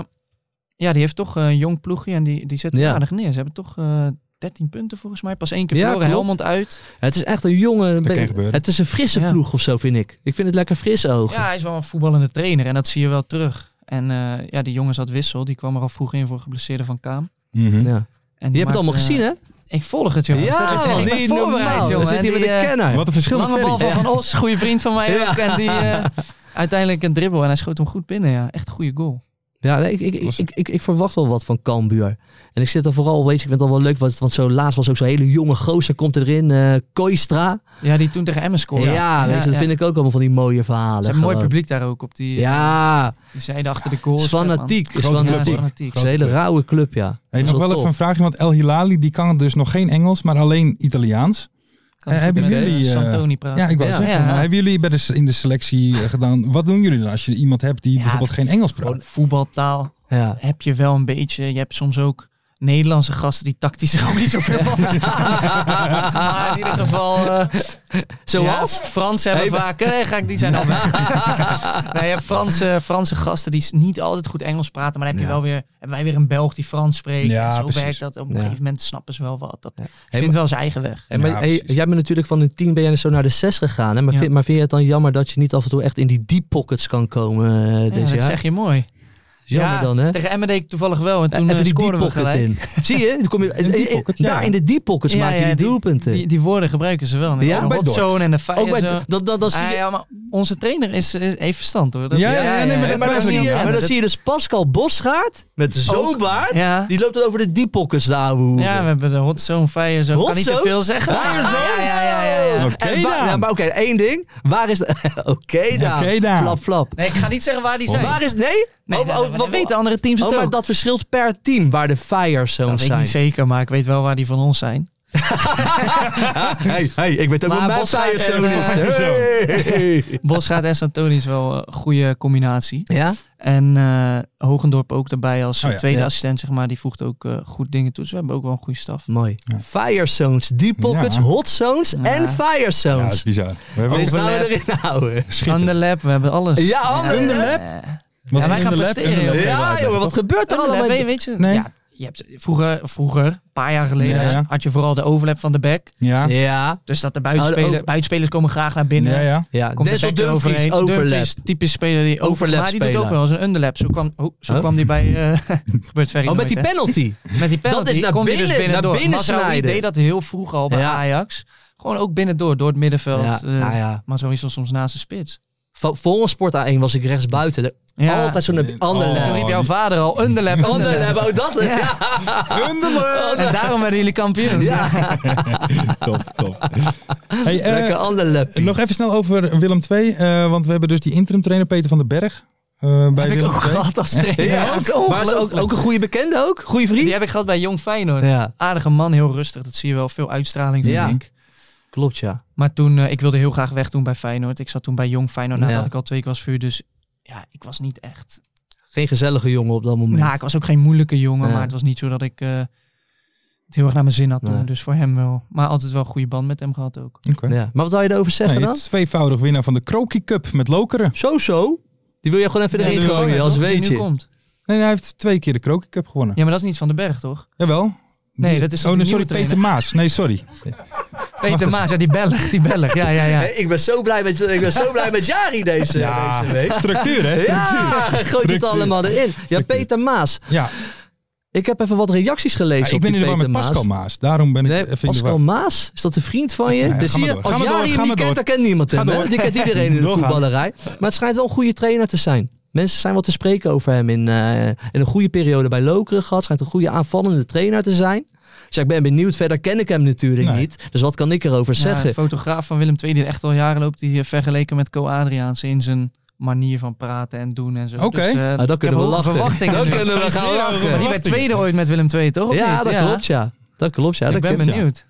die heeft toch een jong ploegje en die zet aardig neer. Ze hebben toch 13 punten volgens mij. Pas 1 keer verloren. Helmond uit. Het is echt een jonge... Het is een frisse ploeg of zo, vind ik. Ik vind het lekker fris ogen. Ja, hij is wel een voetballende trainer en dat zie je wel terug. En die jongen zat Wissel. Die kwam er al vroeg in voor geblesseerde Van Kaam. Mm-hmm. Ja. En je hebt het allemaal gezien, hè? Ik volg het, jongen. Ja, man, ik ben voorbereid, jongen. We zitten hier met een kenner. Wat een verschil. Lange bal van Os, goede vriend van mij ook. En die uiteindelijk een dribbel en hij schoot hem goed binnen. Ja, echt een goede goal. Ja, ik verwacht wel wat van Cambuur. En ik zit er vooral, weet je, ik vind het al wel leuk, want zo laatst was ook zo'n hele jonge gozer, komt erin, Koistra. Ja, die toen tegen Emmen scoorde. Ja, weet je, dat vind ik ook allemaal van die mooie verhalen. Ze hebben mooi publiek daar ook op die... die zijde achter de goal. Is fanatiek. Is fanatiek. Is een hele rauwe club, ja. Hey, nog wel even een vraagje, want El Hilali, die kan dus nog geen Engels, maar alleen Italiaans. Hebben jullie... Santoni praten. Ja, ik wou zeggen. Hebben jullie in de selectie gedaan... Wat doen jullie dan als je iemand hebt die bijvoorbeeld geen Engels praat? Voetbaltaal heb je wel een beetje. Je hebt soms ook Nederlandse gasten die tactisch er ook niet zoveel van verstaan. Maar in ieder geval... Zoals? Frans hebben vaak... die zijn al weg. Nee, je hebt Franse gasten die niet altijd goed Engels praten. Maar dan heb je wel weer... Hebben wij weer een Belg die Frans spreekt. Ja, zo werkt dat. Op een gegeven moment snappen ze wel wat. Dat vindt wel zijn eigen weg. Jij bent natuurlijk van een 10 ben je zo naar de 6 gegaan. Hè? Maar vind je het dan jammer dat je niet af en toe echt in die deep pockets kan komen dit jaar? Dat zeg je mooi. Jammer dan, hè? Tegen Emmen deed ik toevallig wel. En toen even die scoorden we pocket gelijk. in. Zie je? Dan kom je daar in de deep pockets maak je die doelpunten. Die woorden gebruiken ze wel. Ja, de hotzone en de fire zone. Dat zie je. Ja, maar onze trainer heeft verstand, hoor. Maar dan zie je dus Pascal Bosgaard met zo'n baard. Ja. Die loopt dan over de deep pockets daar. Ja, we hebben de hotzone, fire zone. Kan niet te veel zeggen. Ja. Maar oké, één ding. Waar is de... Oké dan. Flap. Nee, ik ga niet zeggen waar die zijn. Waar is... Nee? Wat weten andere teams het ook? Maar dat verschilt per team waar de fire zones zijn. Dat weet ik niet zeker, maar ik weet wel waar die van ons zijn. Hey, ik weet ook wat mijn fire zone is. Bosgaard en Santoni is wel een goede combinatie. Ja? En Hogendorp ook erbij als tweede assistent, zeg maar. Die voegt ook goed dingen toe. Dus we hebben ook wel een goede staf. Mooi. Ja. Fire zones, deep pockets, hot zones en fire zones. Ja, dat is bizar. We hebben ook gaan we erin houden. Underlap, we hebben alles. Ja, Underlap. Wij gaan presteren. Ja, joh, wat gebeurt er allemaal? Weet je? Nee. Ja, je hebt vroeger, een paar jaar geleden, had je vooral de overlap van de back. Ja. Dus dat de buitenspelers komen graag naar binnen. Ja. Komt de back eroverheen. Dumfries, typische speler die overlap. Maar die doet ook wel eens een underlap. Zo kwam die bij... gebeurt verder met die penalty. Met die penalty dat is naar komt binnen, dus binnendoor. naar binnen snijden. deed dat heel vroeg al bij Ajax. Gewoon ook binnendoor, door het middenveld. Maar zo is dat soms naast de spits. Volgens Sport A1 was ik rechts buiten. Altijd zo'n underlap. Toen riep jouw vader al underlap. Oh, dat is. Underlap. En daarom werden jullie kampioen. Ja. Top. Hey, lekker underlap. Nog even snel over Willem II. Want we hebben dus die interim trainer Peter van den Berg. Bij heb ik ook gehad als trainer. Ja, maar is ook een goede bekende ook? Goede vriend? Die heb ik gehad bij Jong Feyenoord. Ja. Aardige man, heel rustig. Dat zie je wel. Veel uitstraling, vind ik. Klopt, ja. Maar toen, ik wilde heel graag weg doen bij Feyenoord. Ik zat toen bij Jong Feyenoord nadat ik al 2 keer was vuur. Dus ja, ik was niet echt... Geen gezellige jongen op dat moment. Nou, ik was ook geen moeilijke jongen. Maar het was niet zo dat ik het heel erg naar mijn zin had toen. Dus voor hem wel. Maar altijd wel een goede band met hem gehad ook. Okay. Ja. Maar wat wil je erover zeggen dan? Tweevoudig winnaar van de Kroki Cup met Lokeren. Zo. Die wil je gewoon even erin gooien als weet je. Nee, hij heeft 2 keer de Kroki Cup gewonnen. Ja, maar dat is niet Van den Berg, toch? Jawel. Nee, dat is sorry, Peter Maas. Nee, sorry. Peter Maas, ja, die Belg. Ja. Hey, ik ben zo blij met Jari deze week. Structuur, hè? Ja, gooit het allemaal erin. Ja, Peter Maas. Ja. Ik heb even wat reacties gelezen ik ben in de war met Pascal Maas. Daarom ben ik even in de war. Pascal Maas? Is dat een vriend van je? Dus zie je, als Jari hem niet kent, dan kent niemand hem. Die kent iedereen in de voetballerij. Maar het schijnt wel een goede trainer te zijn. Mensen zijn wat te spreken over hem in een goede periode bij Lokeren gehad. Schijnt een goede aanvallende trainer te zijn. Dus ik ben benieuwd. Verder ken ik hem natuurlijk niet. Dus wat kan ik erover zeggen? De fotograaf van Willem II die echt al jaren loopt. Die vergeleken met Co Adriaanse in zijn manier van praten en doen en zo. Oké. Dus, dan kunnen we lachen. Dan kunnen we gaan lachen. Maar die werd tweede ooit met Willem II, toch? Ja, dat klopt, ja. Dat klopt, ja. Dus ik ben benieuwd.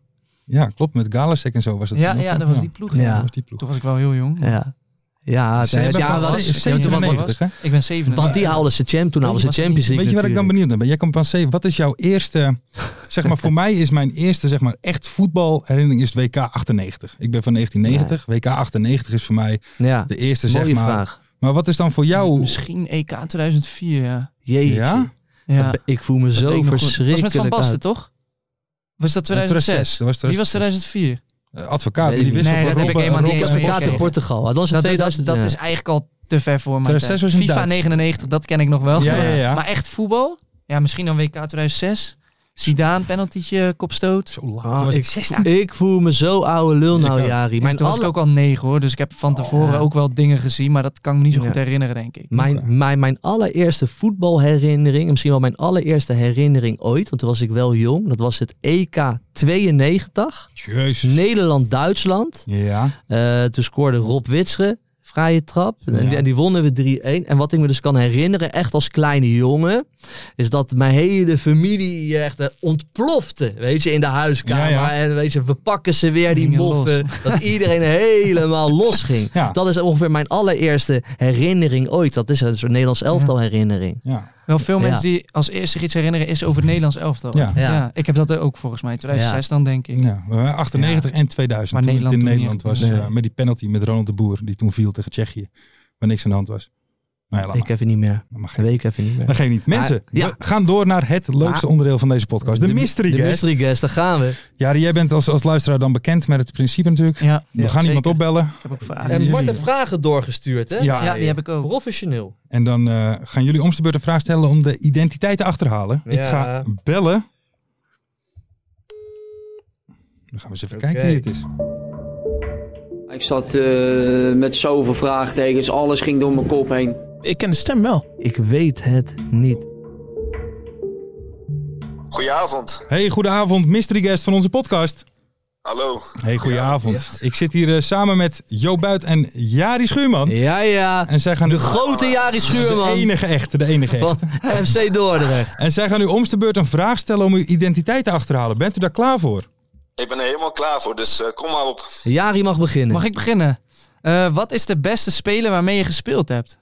Ja, klopt. Met Galasek en zo was het. Ja, dat was die ploeg. Toen was ik wel heel jong. Ja. Ja, was 97, hè? Ik ben 97. Want die haalden ze Champions League. Weet je waar ik dan benieuwd naar ben? Jij komt van C. Wat is jouw eerste, zeg maar voor mij is mijn eerste, zeg maar echt voetbalherinnering is het WK 98. Ik ben van 1990. WK 98 is voor mij de eerste, zeg maar. Vraag. Maar wat is dan voor jou? Misschien EK 2004, ja. Jeetje. Ja? Ik voel me zo verschrikkelijk. Dat was met Van Basten, toch? Was dat 2006? Wie was 2004? Advocaat, die wissel voor Robben. Heb ik helemaal niet Advocaat in Portugal. Dat was in 2000. Dat is eigenlijk al te ver voor mij. FIFA 99, dat ken ik nog wel. Ja. Maar echt voetbal? Ja, misschien dan WK 2006. Zidane, penaltytje, kopstoot. Zo lang. Ik voel me zo oude lul nou, Jari. Toen was ik ook al 9 hoor. Dus ik heb van tevoren ook wel dingen gezien. Maar dat kan ik me niet zo goed herinneren, denk ik. Mijn allereerste voetbalherinnering. Misschien wel mijn allereerste herinnering ooit. Want toen was ik wel jong. Dat was het EK 92. Nederland-Duitsland. Ja. Toen scoorde Rob Witsche. Vrije trap. En die wonnen we 3-1. En wat ik me dus kan herinneren, echt als kleine jongen, is dat mijn hele familie echt ontplofte. Weet je, in de huiskamer. Ja. En weet je, we pakken ze weer, die moffen. Dat iedereen helemaal los ging. Ja. Dat is ongeveer mijn allereerste herinnering ooit. Dat is een soort Nederlands elftal herinnering. Ja. Wel veel mensen die als eerste zich iets herinneren is over het Nederlands elftal. Ja. Ik heb dat ook volgens mij. 2006 dan denk ik. Ja, 98 en 2000. Maar toen Nederland het in Nederland was met die penalty met Ronald de Boer. Die toen viel tegen Tsjechië. Waar niks aan de hand was. Nee, ik even niet meer. Week even niet meer. Dat geeft niet. Mensen, we gaan door naar het leukste onderdeel van deze podcast. De mystery guest. De mystery guest, daar gaan we. Jari, jij bent als luisteraar dan bekend met het principe natuurlijk. Ja, we gaan iemand opbellen. Ik heb ook vragen. En Mart heeft vragen doorgestuurd, hè? Ja, die heb ik ook. Professioneel. En dan gaan jullie om de beurt een vraag stellen om de identiteit te achterhalen. Ja. Ik ga bellen. Dan gaan we eens even kijken wie het is. Ik zat met zoveel vraagtekens, alles ging door mijn kop heen. Ik ken de stem wel. Ik weet het niet. Goedenavond. Hey, goedenavond, mystery guest van onze podcast. Hallo. Hey, goedenavond. Ja. Ik zit hier samen met Jo Buit en Jari Schuurman. Ja. En zij gaan de grote Jari Schuurman. De enige echte. Van FC Dordrecht. En zij gaan u om de beurt een vraag stellen om uw identiteit te achterhalen. Bent u daar klaar voor? Ik ben er helemaal klaar voor, dus kom maar op. Jari mag beginnen. Mag ik beginnen? Wat is de beste speler waarmee je gespeeld hebt?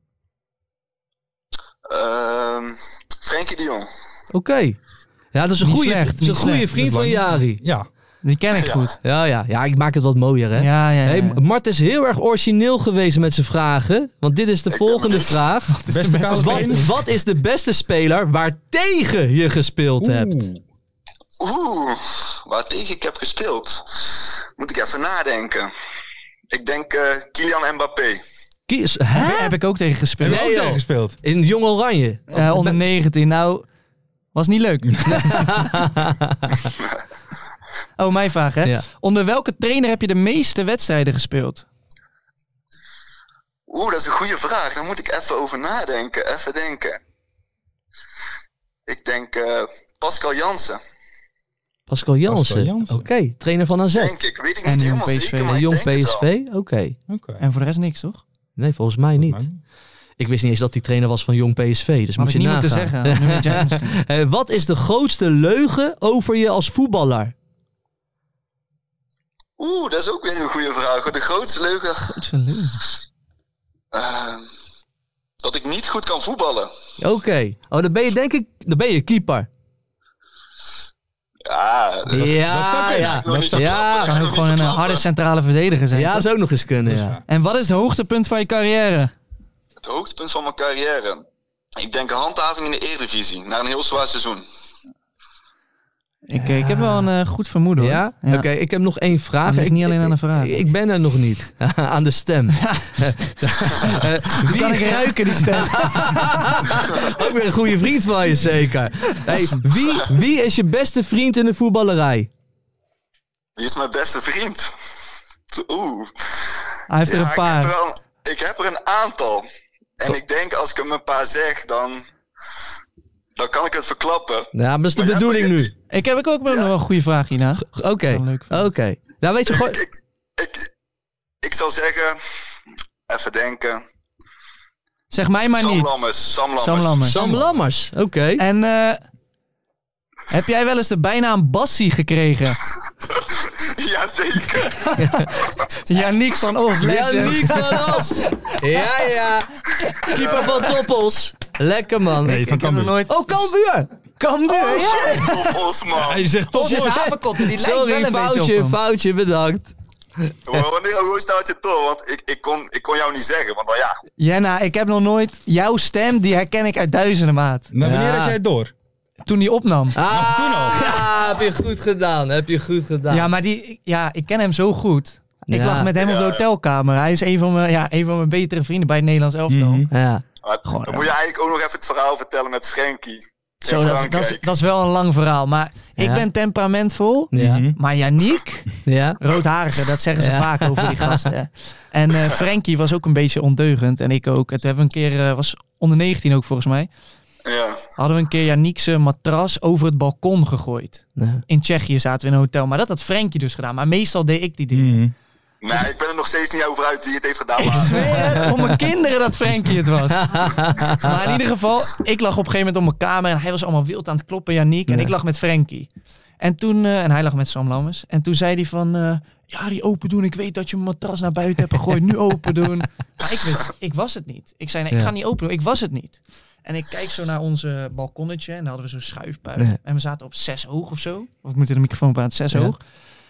Frenkie de Jong. Oké. Ja, dat is een goede vriend van Jari. Ja. Die ken ik goed. Ja, ik maak het wat mooier, hè? Ja. Hey, Mart is heel erg origineel geweest met zijn vragen. Want dit is de volgende vraag. Wat is de beste speler waartegen je gespeeld hebt? Waartegen ik heb gespeeld? Moet ik even nadenken. Ik denk Kylian Mbappé. Heb ik ook tegen gespeeld. Nee, tegen gespeeld. In Jong Oranje. Onder 19. Nou, was niet leuk. Oh, mijn vraag, hè? Ja. Onder welke trainer heb je de meeste wedstrijden gespeeld? Dat is een goede vraag. Daar moet ik even over nadenken. Even denken. Ik denk Pascal Jansen. Pascal Jansen. Oké, trainer van AZ. Denk ik. Weet ik niet helemaal zeker, maar Jong ik denk PSV. Oké. En voor de rest niks, toch? Nee, volgens mij niet. Ik wist niet eens dat hij trainer was van Jong PSV. Dus had moet ik je niet nagaan. moeten zeggen. Wat is de grootste leugen over je als voetballer? Dat is ook weer een goede vraag. De grootste leugen... dat ik niet goed kan voetballen. Oké. Dan ben je denk ik... Dan ben je keeper. Ja. Kan ook gewoon een harde centrale verdediger zijn. Ja, dat zou ook nog eens kunnen, ja. En wat is het hoogtepunt van je carrière? Het hoogtepunt van mijn carrière? Ik denk een handhaving in de Eredivisie. Na een heel zwaar seizoen. Ik heb wel een goed vermoeden, hoor. Ja? Oké, ik heb nog één vraag. Ik niet alleen aan de vraag. Ik ben er nog niet. Aan de stem. Wie kan ik ruiken, die stem? Ook weer een goede vriend van je, zeker. Hey, wie is je beste vriend in de voetballerij? Wie is mijn beste vriend? Hij heeft er een paar. Ik heb er een aantal. En ik denk, als ik hem een paar zeg, dan kan ik het verklappen. Ja, maar dat is de bedoeling nu. Ik heb ook wel een goede vraag hierna. Oké. Nou, weet je gewoon... Ik zal zeggen... Even denken... Zeg mij maar niet. Sam Lammers. Oké. En heb jij wel eens de bijnaam Bassie gekregen? Jazeker. Yannick van Os. Yannick van Os. Ja. Keeper van Toppels. Lekker, man. Nee, van Cambuur. Nooit... Oh, Cambuur. Cambuur, ja. Toppels, man. Je zegt Toppels. Havenkotten, die Sorry, lijkt wel een beetje op hem. foutje, bedankt. Hoe staat je toch? Want ik kon jou niet zeggen, want ja. Jenna, ik heb nog nooit... Jouw stem, die herken ik uit duizenden, maat. Nou, wanneer had jij het door? Toen die opnam. Toen al. Ja, heb je goed gedaan. Ja, maar ik ken hem zo goed. Ik lag met hem op de hotelkamer. Hij is een van mijn betere vrienden bij het Nederlands elftal. Mm-hmm. Ja. Dan moet je eigenlijk ook nog even het verhaal vertellen met Frenkie. Dat is wel een lang verhaal. Maar ik ben temperamentvol. Ja. Maar Yannick, roodharige, dat zeggen ze vaak over die gasten. En Frenkie was ook een beetje ondeugend. En ik ook. Het hebben we een keer, was onder 19 ook volgens mij. Ja. Hadden we een keer Yannick's matras over het balkon gegooid. Ja. In Tsjechië zaten we in een hotel. Maar dat had Frenkie dus gedaan. Maar meestal deed ik die dingen. Mm-hmm. Nee, ik ben er nog steeds niet over uit wie het heeft gedaan. Ik zweer het, om mijn kinderen dat Frenkie het was. Maar in ieder geval, ik lag op een gegeven moment op mijn kamer. En hij was allemaal wild aan het kloppen, Yannick. En ik lag met Frenkie. En toen, en hij lag met Sam Lammers. En toen zei hij van... Jari, open doen. Ik weet dat je mijn matras naar buiten hebt gegooid. Nu open doen. Maar ik was het niet. Ik zei, nee, ik ga niet open doen. Ik was het niet. En ik kijk zo naar onze balkonnetje. En daar hadden we zo'n schuifbuik. Ja. En we zaten op 6 hoog of zo. Of ik moet in de microfoon praten. 6 hoog.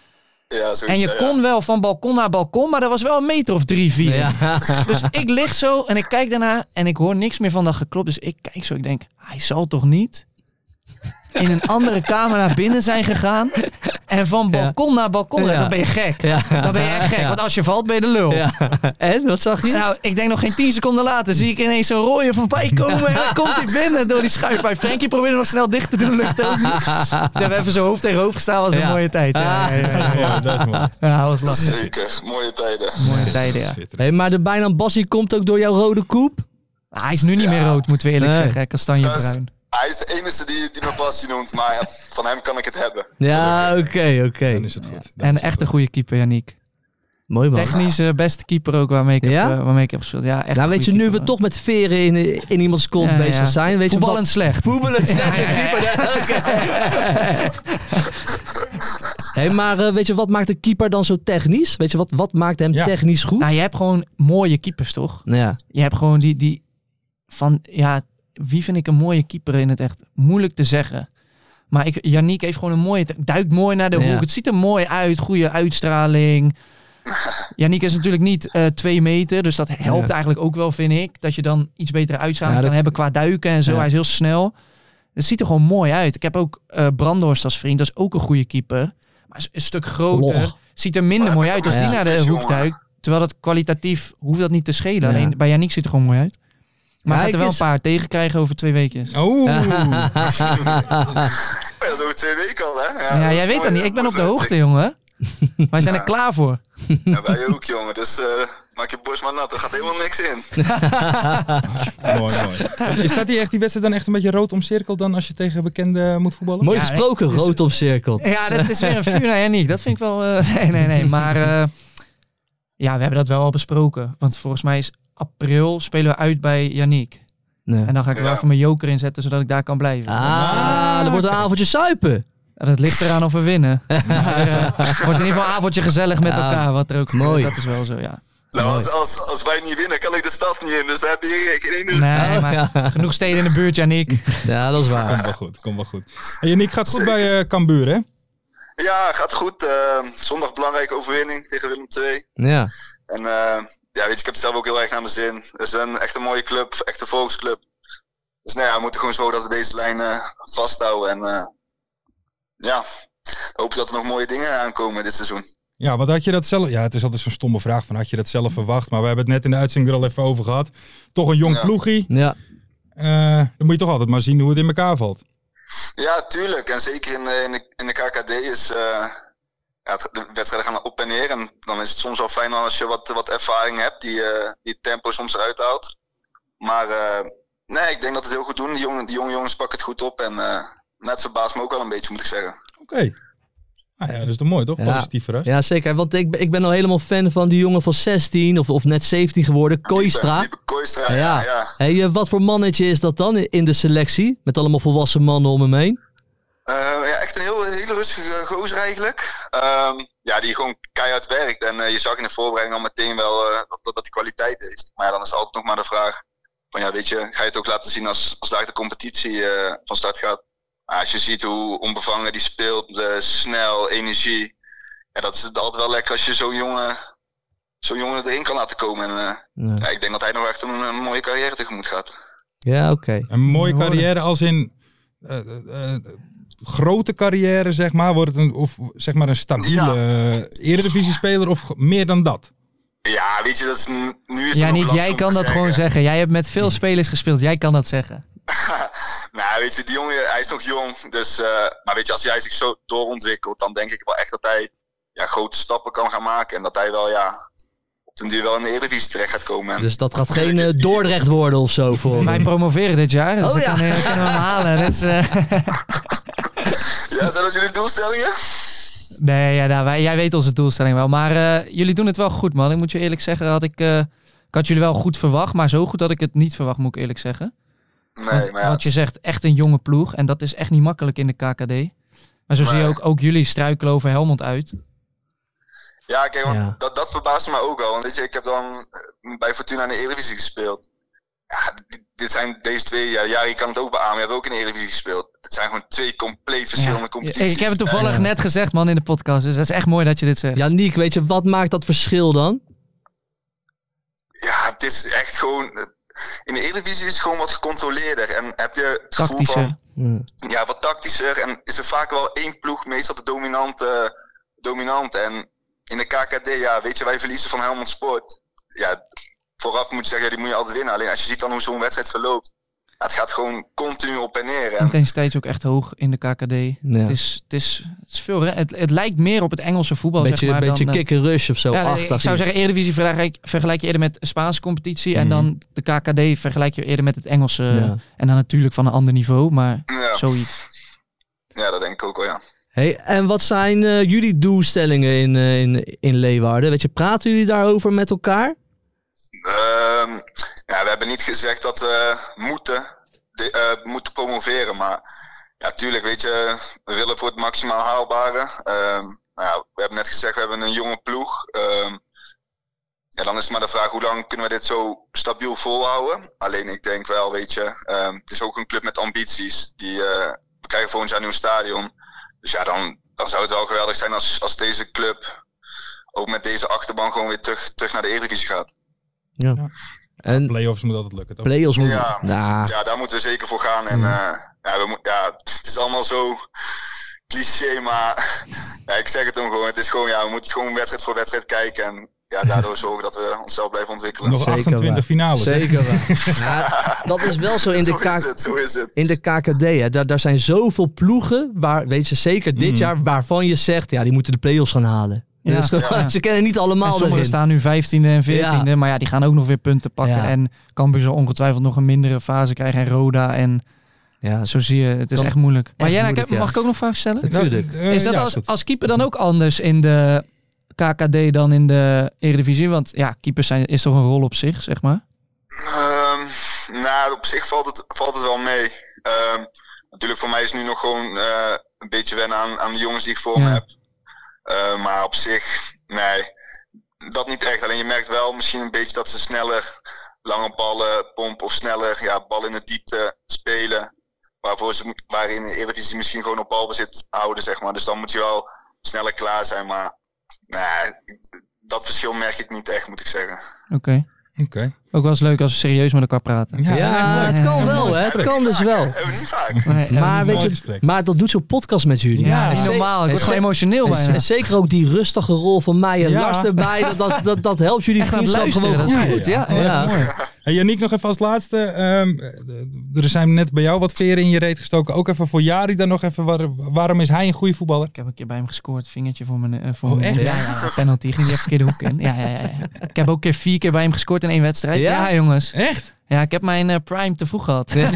Ja, en je kon wel van balkon naar balkon, maar dat was wel 1 meter of 3, 4. Ja. Dus ik lig zo en ik kijk daarna en ik hoor niks meer van dat geklop. Dus ik kijk zo, ik denk, hij zal toch niet in een andere kamer naar binnen zijn gegaan en van balkon naar balkon. Ja. Dan ben je gek. Ja. Dan ben je echt gek. Want als je valt, ben je de lul. Ja. En, wat zag je? Nou, ik denk nog geen 10 seconden later zie ik ineens zo'n rooie voorbij komen. En dan komt hij binnen door die schuif bij Frenkie. Probeerde nog snel dicht te doen, lukt ook niet. Toen hebben we even zo hoofd tegen hoofd gestaan. Was een mooie tijd. Ja, dat is mooi. Ja, was lachen. Zeker, mooie tijden. Mooie tijden, ja. Hey, maar de bijnaam Bassie komt ook door jouw rode koep? Hij is nu niet meer rood, moeten we eerlijk zeggen. Kastanjebruin. Hij is de enige die me Bassie noemt, maar van hem kan ik het hebben. Ja, oké. Dan is het goed. En echt een goede keeper, Yannick. Mooi man. Technisch beste keeper ook waarmee ik heb gespeeld. Ja, echt nou, weet je, nu we toch met veren in iemands kont bezig zijn. Weet voetballend slecht. Voetballend slecht. Hey, maar weet je, wat maakt een keeper dan zo technisch? Weet je, wat maakt hem technisch goed? Nou, je hebt gewoon mooie keepers, toch? Ja. Je hebt gewoon die van, wie vind ik een mooie keeper in het echt? Moeilijk te zeggen. Maar Yannick heeft gewoon een mooie... Duikt mooi naar de hoek. Het ziet er mooi uit. Goede uitstraling. Yannick is natuurlijk niet 2 meter. Dus dat helpt eigenlijk ook wel, vind ik. Dat je dan iets betere uitstraling kan hebben qua duiken en zo. Ja. Hij is heel snel. Het ziet er gewoon mooi uit. Ik heb ook Brandhorst als vriend. Dat is ook een goede keeper. Maar een stuk groter. Ziet er minder mooi uit als die naar de hoek duikt. Terwijl dat kwalitatief hoeft dat niet te schelen. Ja. Alleen bij Yannick ziet er gewoon mooi uit. Maar gaat er wel een paar tegen krijgen over 2 weken. Oh. Dat is over 2 weken al, hè? Ja, jij weet dat niet. Ik ben op de hoogte, jongen. Wij zijn er klaar voor. Ja, wij ook, jongen. Dus maak je borst maar nat. Er gaat helemaal niks in. Mooi. Staat die wedstrijd dan echt een beetje rood omcirkeld dan als je tegen bekenden moet voetballen? Mooi gesproken, rood omcirkeld. Ja, dat is weer een vuur naar Yannick. Dat vind ik wel... Nee. Maar we hebben dat wel al besproken. Want volgens mij is april spelen we uit bij Yannick. Nee. En dan ga ik wel even mijn joker inzetten, zodat ik daar kan blijven. Er wordt een avondje suipen. Ja, dat ligt eraan of we winnen. Maar, wordt in ieder geval een avondje gezellig met elkaar. Wat er ook mooi. Dat is wel zo, ja. Nou, als wij niet winnen, kan ik de stad niet in. Dus daar heb je geen ene. Nee, maar genoeg steden in de buurt, Yannick. Ja, dat is waar. Komt wel goed. En Yannick gaat goed bij Cambuur, hè? Ja, gaat goed. Zondag belangrijke overwinning tegen Willem II. Ja. En weet je, ik heb het zelf ook heel erg naar mijn zin. Het is echt een mooie club, echt een volksclub. Dus we moeten gewoon zorgen dat we deze lijn vasthouden. En hoop dat er nog mooie dingen aankomen dit seizoen. Ja, wat had je dat zelf... Ja, het is altijd zo'n stomme vraag van had je dat zelf verwacht? Maar we hebben het net in de uitzending er al even over gehad. Toch een jong ploegie. Ja. Dan moet je toch altijd maar zien hoe het in elkaar valt. Ja, tuurlijk. En zeker in de KKD is... de wedstrijden gaan op en neer. En dan is het soms wel fijn als je wat ervaring hebt. Die het tempo soms eruit haalt. Maar ik denk dat het heel goed doen. Die jonge jongens pakken het goed op. En net verbaast me ook wel een beetje, moet ik zeggen. Oké. Nou ja, dat is toch mooi, toch? Positief verrast. Ja, zeker. Want ik ben al helemaal fan van die jongen van 16 of net 17 geworden. Kooistra. Diepe Kooistra, ja. Hey, wat voor mannetje is dat dan in de selectie? Met allemaal volwassen mannen om hem heen. Echt een hele rustige gozer eigenlijk. Die gewoon keihard werkt. En je zag in de voorbereiding al meteen wel dat hij kwaliteit heeft. Maar dan is altijd nog maar de vraag van weet je, ga je het ook laten zien als daar de competitie van start gaat. Als je ziet hoe onbevangen die speelt, snel, energie. Ja, dat is altijd wel lekker als je zo'n jongen erin kan laten komen. En ik denk dat hij nog echt een mooie carrière tegemoet gaat. Ja, oké. Een mooie carrière als in... grote carrière, zeg maar? Wordt het een stabiele Eredivisie-speler of meer dan dat? Ja, weet je, dat is nu is Yannick, jij kan dat gewoon zeggen. Jij hebt met veel spelers gespeeld. Jij kan dat zeggen. Nou, weet je, die jongen, hij is nog jong. Dus, maar weet je, als hij zich zo doorontwikkelt, dan denk ik wel echt dat hij grote stappen kan gaan maken. En dat hij wel, op den duur wel in de Eredivisie terecht gaat komen. Dus dat gaat geen Dordrecht worden of zo voor wij promoveren dit jaar, dus kunnen we hem halen. Dus, ja, zijn dat jullie doelstellingen? Nee, jij weet onze doelstelling wel. Maar jullie doen het wel goed, man. Ik moet je eerlijk zeggen, ik had jullie wel goed verwacht. Maar zo goed dat ik het niet verwacht, moet ik eerlijk zeggen. Nee, maar wat je zegt, echt een jonge ploeg. En dat is echt niet makkelijk in de KKD. Maar zo zie je ook jullie struikelen over Helmond uit. Ja, kijk, want dat verbaast me ook wel. Want weet je, ik heb dan bij Fortuna in de Eredivisie gespeeld. Ja, dit zijn deze 2 jaar, je kan het ook beamen, we hebben ook in de Eredivisie gespeeld. het zijn gewoon 2 compleet verschillende competities. Ik heb het toevallig net gezegd, man, in de podcast. Dus dat is echt mooi dat je dit zegt. Yannick, weet je, wat maakt dat verschil dan? Ja, het is echt gewoon... In de Eredivisie is het gewoon wat gecontroleerder. En heb je het gevoel Tactischer. van... Ja, wat tactischer. En is er vaak wel 1 ploeg, meestal de dominante. En in de KKD, ja, weet je, wij verliezen van Helmond Sport. Ja, vooraf moet je zeggen, die moet je altijd winnen. Alleen als je ziet dan hoe zo'n wedstrijd verloopt. Het gaat gewoon continu op en neer. De intensiteit is ook echt hoog in de KKD. Ja. Het is veel. Het lijkt meer op het Engelse voetbal. Beetje kick and rush of zo. Ik zou zeggen, Eredivisie vergelijk je eerder met de Spaanse competitie. En dan de KKD vergelijk je eerder met het Engelse. Ja. En dan natuurlijk van een ander niveau. Maar zoiets. Ja, dat denk ik ook wel, ja. Hey, en wat zijn jullie doelstellingen in Leeuwarden? Weet je, praten jullie daarover met elkaar? Ja, we hebben niet gezegd dat we moeten promoveren, maar ja, tuurlijk, weet je, we willen voor het maximaal haalbare. We hebben net gezegd, we hebben een jonge ploeg. Ja, dan is het maar de vraag, hoe lang kunnen we dit zo stabiel volhouden? Alleen ik denk wel, weet je, het is ook een club met ambities. We krijgen volgend jaar een nieuw stadion. Dus ja, dan zou het wel geweldig zijn als deze club ook met deze achterban gewoon weer terug naar de Eredivisie gaat. Ja. En play-offs moet altijd lukken, toch? Play-offs moeten... Ja, daar moeten we zeker voor gaan. En het is allemaal zo cliché, maar ja, ik zeg het dan gewoon. Het is gewoon, we moeten gewoon wedstrijd voor wedstrijd kijken. En ja, daardoor zorgen dat we onszelf blijven ontwikkelen. Nog 28 finales. Zeker wel. Ja, dat is wel zo in de in de KKD. Hè. Daar zijn zoveel ploegen, waar, weet je, zeker dit jaar, waarvan je zegt, ja, die moeten de play-offs gaan halen. Ja. Dus ze kennen niet allemaal erin. Sommigen staan nu 15e en 14e, maar ja, die gaan ook nog weer punten pakken. Ja. En Cambuur zal ongetwijfeld nog een mindere fase krijgen en Roda. En ja, zo zie je, het is echt moeilijk. Maar jij, mag ik ook nog vragen stellen? Natuurlijk. Is dat als keeper dan ook anders in de KKD dan in de Eredivisie? Want ja, keepers is toch een rol op zich, zeg maar? Op zich valt het wel mee. Natuurlijk, voor mij is nu nog gewoon een beetje wennen aan de jongens die ik voor me heb. Maar op zich, nee, dat niet echt. Alleen je merkt wel misschien een beetje dat ze sneller lange ballen pompen of sneller ballen in de diepte spelen. Waarin de Eredivisie misschien gewoon op balbezit houden, zeg maar. Dus dan moet je wel sneller klaar zijn. Maar nee, dat verschil merk ik niet echt, moet ik zeggen. Oké. Ook wel eens leuk als we serieus met elkaar praten. Ja, het kan wel, hè. Het kan dus wel. Hebben we niet vaak. Nee, maar weet je, maar dat doet zo'n podcast met jullie. Ja, niet normaal. Ik word gewoon emotioneel bijna. En zeker ook die rustige rol van mij en Lars erbij. Dat helpt jullie vriendschap gewoon goed. Ja. Mooi. Hey, Yannick, nog even als laatste. Er zijn net bij jou wat veren in je reet gestoken. Ook even voor Jari dan nog even. Waarom is hij een goede voetballer? Ik heb een keer bij hem gescoord. Vingertje voor mijn... echt? Ja, penalty. Ging die verkeerde hoek in. Ja. Ik heb ook 4 keer bij hem gescoord in 1 wedstrijd. Ja, jongens. Echt? Ja, ik heb mijn prime te vroeg gehad. Zo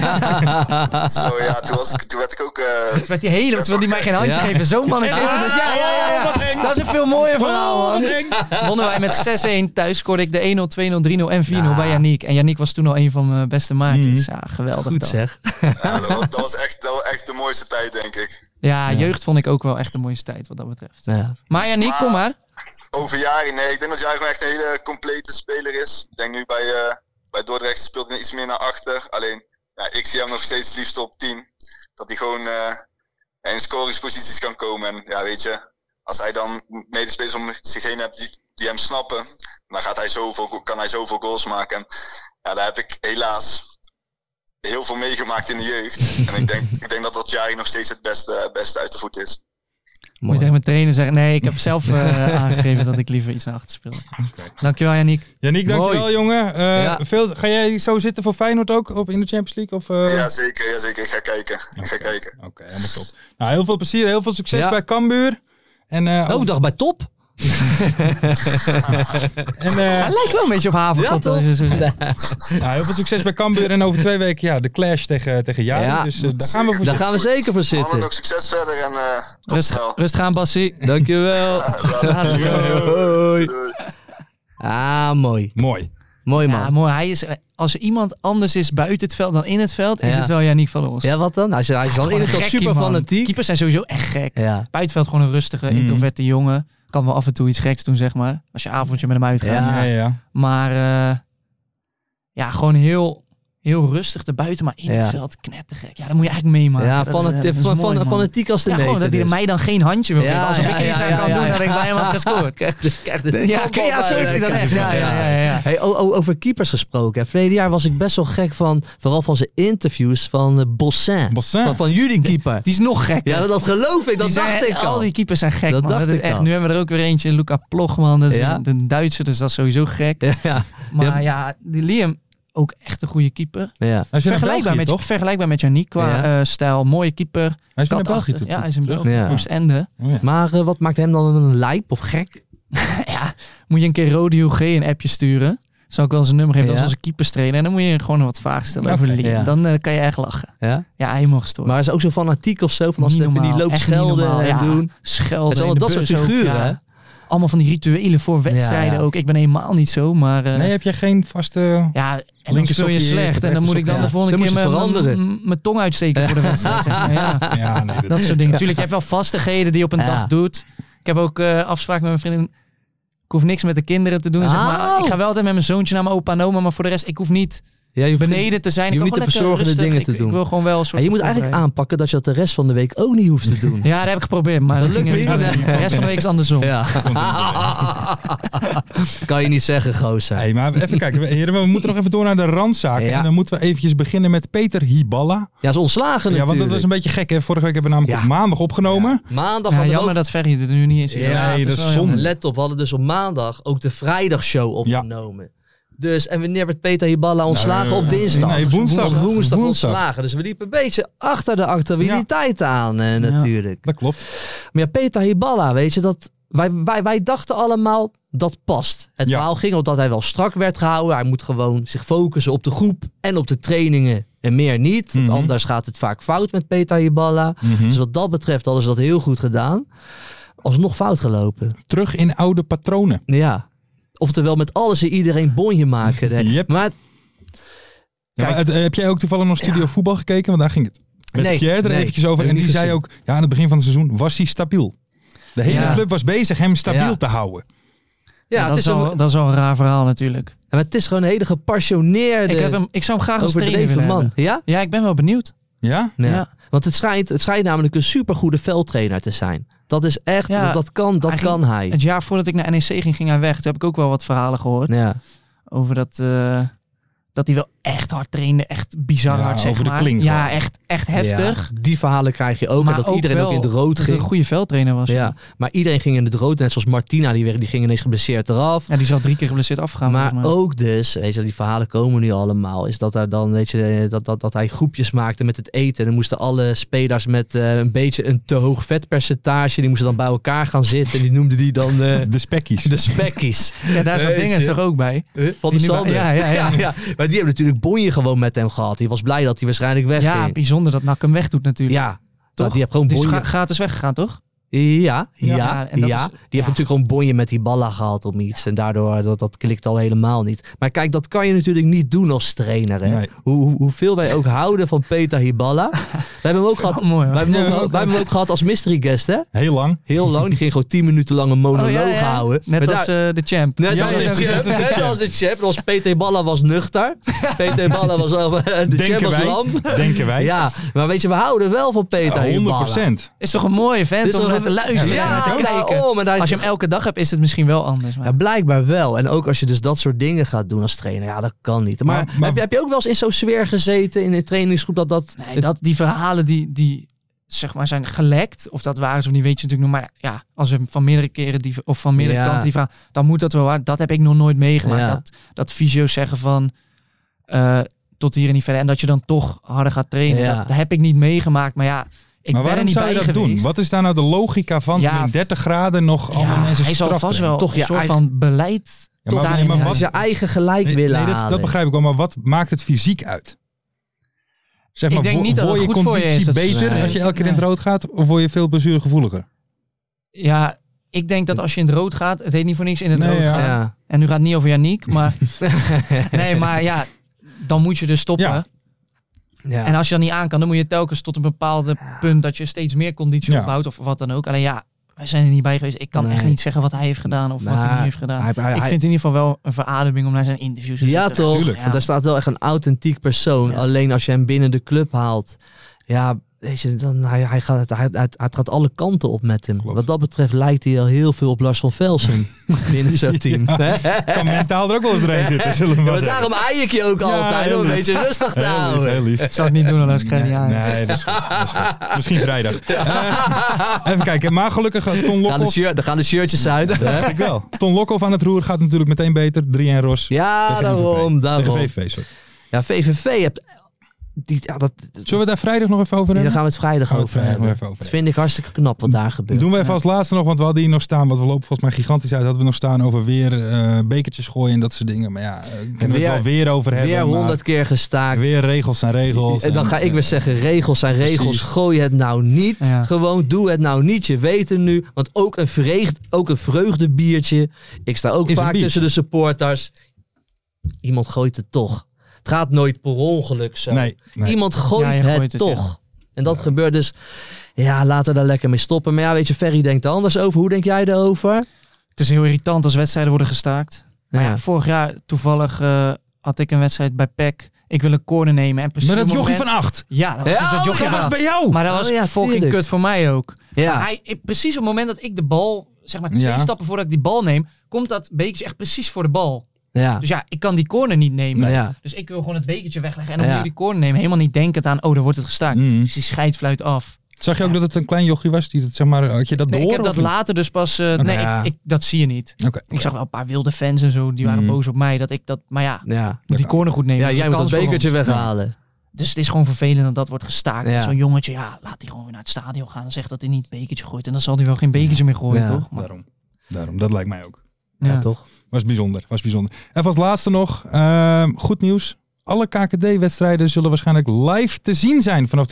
ja, toen werd ik ook... Toen werd hij helemaal... Terwijl hij mij geen handje geven. Zo'n mannetje. Ja. Dat is een veel mooier verhaal, man. Wonnen wij met 6-1 thuis. Scoorde ik de 1-0, 2-0, 3-0 en 4-0 bij Yannick. En Yannick was toen al een van mijn beste maatjes. Ja, geweldig. Goed zeg. Ja, dat was echt de mooiste tijd, denk ik. Ja, jeugd vond ik ook wel echt de mooiste tijd, wat dat betreft. Ja. Maar Yannick, kom maar. Over Jari, nee. Ik denk dat Jari gewoon echt een hele complete speler is. Ik denk nu bij Dordrecht speelt hij iets meer naar achter. Alleen, ik zie hem nog steeds het liefst op 10. Dat hij gewoon in scoringsposities kan komen. En ja, weet je, als hij dan medespelers om zich heen hebt die hem snappen, dan kan hij zoveel goals maken. En ja, daar heb ik helaas heel veel meegemaakt in de jeugd. En ik denk dat Jari nog steeds het beste uit de voet is. Moet je tegen mijn trainer zeggen, nee, ik heb zelf aangegeven dat ik liever iets naar achter speel. Okay. Dankjewel, Yannick. Yannick, dankjewel, jongen. Ga jij zo zitten voor Feyenoord ook in de Champions League? Of, Ja, zeker. Ik ga kijken. Oké, helemaal top. Nou, heel veel plezier, heel veel succes bij Cambuur. En, dag bij Top. Hij lijkt wel een beetje op Haverkot. Heel veel succes bij Cambuur en over 2 weken de clash tegen Jari. Ja. Dus daar gaan we voor zitten. Daar gaan we zeker voor zitten. Mannen, ook succes verder en tot snel. Rustig aan, Bassie. Dankjewel. Hoi. Mooi. Mooi man. Ja, mooi. Als er iemand anders is buiten het veld dan in het veld, is het wel Yannick van Os. Ja, wat dan? Hij is dan in het veld super fanatiek. Keepers zijn sowieso echt gek. Ja. Buiten het veld gewoon een rustige, introverte jongen. Kan wel af en toe iets geks doen, zeg maar. Als je avondje met hem uitgaat. Ja. Maar gewoon heel heel rustig erbuiten, maar in het veld knettergek. Ja, dat moet je eigenlijk meemaken. Ja, fanatiek als de gewoon dat hij mij dan geen handje wil geven. Alsof ik er iets aan kan doen dat ik bij hem had gescoord. Ja, zo is hij dan echt. Hey, over keepers gesproken. Verleden jaar was ik best wel gek van, vooral van zijn interviews van Bossin. Van jullie keeper. Die is nog gek. Ja, dat geloof ik. Dat dacht ik al. Al die keepers zijn gek, dat man. Dacht ik echt, al. nu hebben we er ook weer eentje, Luca Ploegman. Dat is een Duitser, dus dat is sowieso gek. Maar die Liam... Ook echt een goede keeper. Ja. Vergelijkbaar met Yannick qua stijl. Mooie keeper. Hij is in België toe. Ja, hij is in België. Oostende. Oh, ja. Maar wat maakt hem dan een lijp of gek? Moet je een keer Rode UG een appje sturen. Zou ik wel zijn nummer geven als onze keepers trainen. En dan moet je gewoon wat vragen stellen over Liam. Ja. Dan kan je echt lachen. Ja, hij mag gestoord. Maar hij is ook zo fanatiek of zo. Van als even die loopt schelden en doen. Schelden. Het is allemaal dat soort figuren, hè? Allemaal van die rituelen voor wedstrijden ook. Ik ben helemaal niet zo, maar... nee, heb je geen vaste... Ja, en dan speel je slecht. En dan moet ik dan de volgende keer mijn tong uitsteken voor de wedstrijd. Dat soort dingen. Natuurlijk, je hebt wel vastigheden die je op een dag doet. Ik heb ook afspraak met mijn vriendin. Ik hoef niks met de kinderen te doen. Zeg maar. Ik ga wel altijd met mijn zoontje naar mijn opa en oma. Maar voor de rest, ik hoef niet... je beneden te zijn. Je hoeft niet te verzorgende dingen te doen. Ik wil gewoon wel een soort... En je moet eigenlijk aanpakken dat je dat de rest van de week ook niet hoeft te doen. Ja, dat heb ik geprobeerd. Maar dat ging niet. De rest van de week is andersom. Ja. Kan je niet zeggen, gozer. Hey, maar even kijken. Heren, we moeten nog even door naar de randzaken. Ja. En dan moeten we eventjes beginnen met Peter Hiballa. Ja, is ontslagen natuurlijk. Ja, want dat was een beetje gek. Hè? Vorige week hebben we namelijk op maandag opgenomen. Ja. Maandag jammer dat Ferry er nu niet is. Ja, nee, dat is zonde. Let op, we hadden dus op maandag ook de vrijdagshow opgenomen. Ja. Dus, en wanneer werd Peter Hiballa ontslagen? Op dinsdag. Nee, woensdag ontslagen. Dus we liepen een beetje achter de actualiteit aan natuurlijk. Dat klopt. Maar ja, Peter Hiballa, weet je, dat wij dachten allemaal dat past. Het verhaal ging omdat hij wel strak werd gehouden. Hij moet gewoon zich focussen op de groep en op de trainingen en meer niet. Want anders gaat het vaak fout met Peter Hiballa. Dus wat dat betreft hadden ze dat heel goed gedaan. Alsnog fout gelopen. Terug in oude patronen. Ja. Oftewel met alles en iedereen bonje maken. Yep. Maar heb jij ook toevallig nog Studio Voetbal gekeken? Want daar ging het met Pierre er eventjes over. En die zei ook, aan het begin van het seizoen was hij stabiel. De hele club was bezig hem stabiel te houden. Ja, dat is wel een raar verhaal natuurlijk. Maar het is gewoon een hele gepassioneerde... Ik zou hem graag als trainer willen man. Ja? Ja, ik ben wel benieuwd. Ja? Want het schijnt namelijk een supergoede veldtrainer te zijn. Dat is echt, dat kan hij. Het jaar voordat ik naar NEC ging hij weg. Toen heb ik ook wel wat verhalen gehoord. Ja. Over dat hij wel echt hard trainde. Echt bizar hard, zeg over maar. De klink, ja, echt heftig. Ja, die verhalen krijg je ook. Maar en dat ook iedereen ook in de rood ging. Dat een goede veldtrainer was. Ja, maar iedereen ging in de rood. Net zoals Martina, die ging ineens geblesseerd eraf. Ja, die is al 3 keer geblesseerd afgegaan. Maar ook dus, weet je, die verhalen komen nu allemaal. Is dat er dan, weet je, dat hij groepjes maakte met het eten. En dan moesten alle spelers met een beetje een te hoog vetpercentage. Die moesten dan bij elkaar gaan zitten. En die noemden die dan... de spekkies. De spekkies. Ja, daar zat Dinges toch ook bij? Van de Sander. Ja. Maar die hebben natuurlijk bonje gewoon met hem gehad. Die was blij dat hij waarschijnlijk wegging. Ja, bijzonder dat NAC hem wegdoet natuurlijk. Ja, toch? Die heeft gewoon bonje. Die is gratis weggegaan, toch? Ja. Die heeft natuurlijk gewoon bonje met Hiballa gehad om iets. En daardoor, dat klikt al helemaal niet. Maar kijk, dat kan je natuurlijk niet doen als trainer. Hè? Nee. Hoeveel wij ook houden van Peter Hiballa. We hebben hem ook gehad, wij hebben hem ook gehad als mystery guest, hè? Heel lang. Die ging gewoon 10 minuten lang een monoloog houden. Net als de champ. Net als de champ. Als Peter Hiballa was nuchter. Peter Hiballa was de champ was lam. Denken wij. Ja, maar weet je, we houden wel van Peter Hiballa. 100%. Is toch een mooie vent om te luisteren. Als je hem elke dag hebt, is het misschien wel anders. Maar. Ja, blijkbaar wel. En ook als je dus dat soort dingen gaat doen als trainer. Ja, dat kan niet. Maar heb je ook wel eens in zo'n sfeer gezeten in een trainingsgroep die verhalen die zeg maar zijn gelekt, of dat waar is of niet, weet je natuurlijk nog. Maar ja, als er van meerdere keren of van meerdere kanten die vragen, dan moet dat wel waar. Dat heb ik nog nooit meegemaakt. Ja. Dat fysio's zeggen van tot hier en niet verder. En dat je dan toch harder gaat trainen. Ja. Dat heb ik niet meegemaakt. Maar ja, maar waarom zou je dat doen? Wat is daar nou de logica van? Ja, in 30 graden nog allemaal mensen hij zal vast wel toch een soort van beleid. Maar wat je eigen gelijk willen halen. Dat begrijp ik wel. Maar wat maakt het fysiek uit? Zeg maar, ik denk niet dat word je conditie beter als je elke keer in het rood gaat? Of word je veel blessuregevoeliger? Ja, ik denk dat als je in het rood gaat, het heet niet voor niks in het rood gaan. Ja. En nu gaat het niet over Yannick, maar maar ja, dan moet je dus stoppen. Ja. Ja. En als je dat niet aan kan, dan moet je telkens tot een bepaald punt dat je steeds meer conditie opbouwt of wat dan ook. Alleen wij zijn er niet bij geweest. Ik kan echt niet zeggen wat hij heeft gedaan of wat hij nu heeft gedaan. Ik vind het in ieder geval wel een verademing om naar zijn interviews te zitten. Ja, toch? Ja. Daar staat wel echt een authentiek persoon. Ja. Alleen als je hem binnen de club haalt, weet je, dan, hij gaat alle kanten op met hem. Klopt. Wat dat betreft lijkt hij al heel veel op Lars van Velsen binnen zo'n team. Kan mentaal er ook wel eens doorheen zitten, zullen we maar zeggen. Daarom ei ik je ook altijd, om een beetje rustig te houden. Heel lief. Dat zou ik niet doen als ik geen jaar. Nee, dat is goed. Misschien vrijdag. Even kijken, maar gelukkig Ton Lokhoff. Dan gaan de shirtjes uit. Dat denk ik wel. Ton Lokhoff aan het roer gaat natuurlijk meteen beter. 3-1 Ros. Ja, daarom. Tegen VVV, sorry. Ja, VVV hebt... Zullen we het daar vrijdag nog even over hebben? Daar gaan we het vrijdag over hebben. Dat vind ik hartstikke knap wat daar gebeurt. Doen we even als laatste nog, want we hadden hier nog staan, want we lopen volgens mij gigantisch uit, hadden we nog staan over weer bekertjes gooien en dat soort dingen. Maar ja, kunnen we het wel weer over hebben. Weer 100 keer gestaakt. Weer regels zijn regels. Dan ga ik weer zeggen, regels zijn regels. Precies. Gooi het nou niet. Ja. Gewoon doe het nou niet. Je weet het nu. Want ook een vreugdebiertje. Ik sta ook vaak tussen de supporters. Iemand gooit het toch. Het gaat nooit per ongeluk zo. Nee. Iemand gooit het toch. En dat gebeurt dus. Ja, laten we daar lekker mee stoppen. Maar ja, weet je, Ferry denkt er anders over. Hoe denk jij erover? Het is heel irritant als wedstrijden worden gestaakt. Maar ja, vorig jaar toevallig had ik een wedstrijd bij PEC. Ik wil een corner nemen. En maar dat jochie van 8. Ja, dat was dat jochie van 8. bij jou. Maar dat was fucking kut voor mij ook. Ja. Precies op het moment dat ik de bal, zeg maar 2 stappen voordat ik die bal neem, komt dat bekertje echt precies voor de bal. Ja. Dus ja, ik kan die corner niet nemen. Ja. Dus ik wil gewoon het bekertje wegleggen en dan wil die corner nemen. Helemaal niet denkend aan, dan wordt het gestaakt. Dus die scheidsfluit af. Zag je ook dat het een klein jochie was? Die het, zeg maar, had je dat door? Ik heb dat later dus pas... dat zie je niet. Ik zag wel een paar wilde fans en zo. Die waren boos op mij. Dat ik dat... Maar moet die corner goed nemen. Ja, jij moet dat bekertje weghalen. Dus het is gewoon vervelend dat dat wordt gestaakt. Ja. Zo'n jongetje, laat die gewoon weer naar het stadion gaan. En zegt dat hij niet het bekertje gooit. En dan zal hij wel geen bekertje meer gooien, toch? Maar... Daarom, dat lijkt mij ook. Ja, toch? Was bijzonder. En als laatste nog, goed nieuws. Alle KKD-wedstrijden zullen waarschijnlijk live te zien zijn vanaf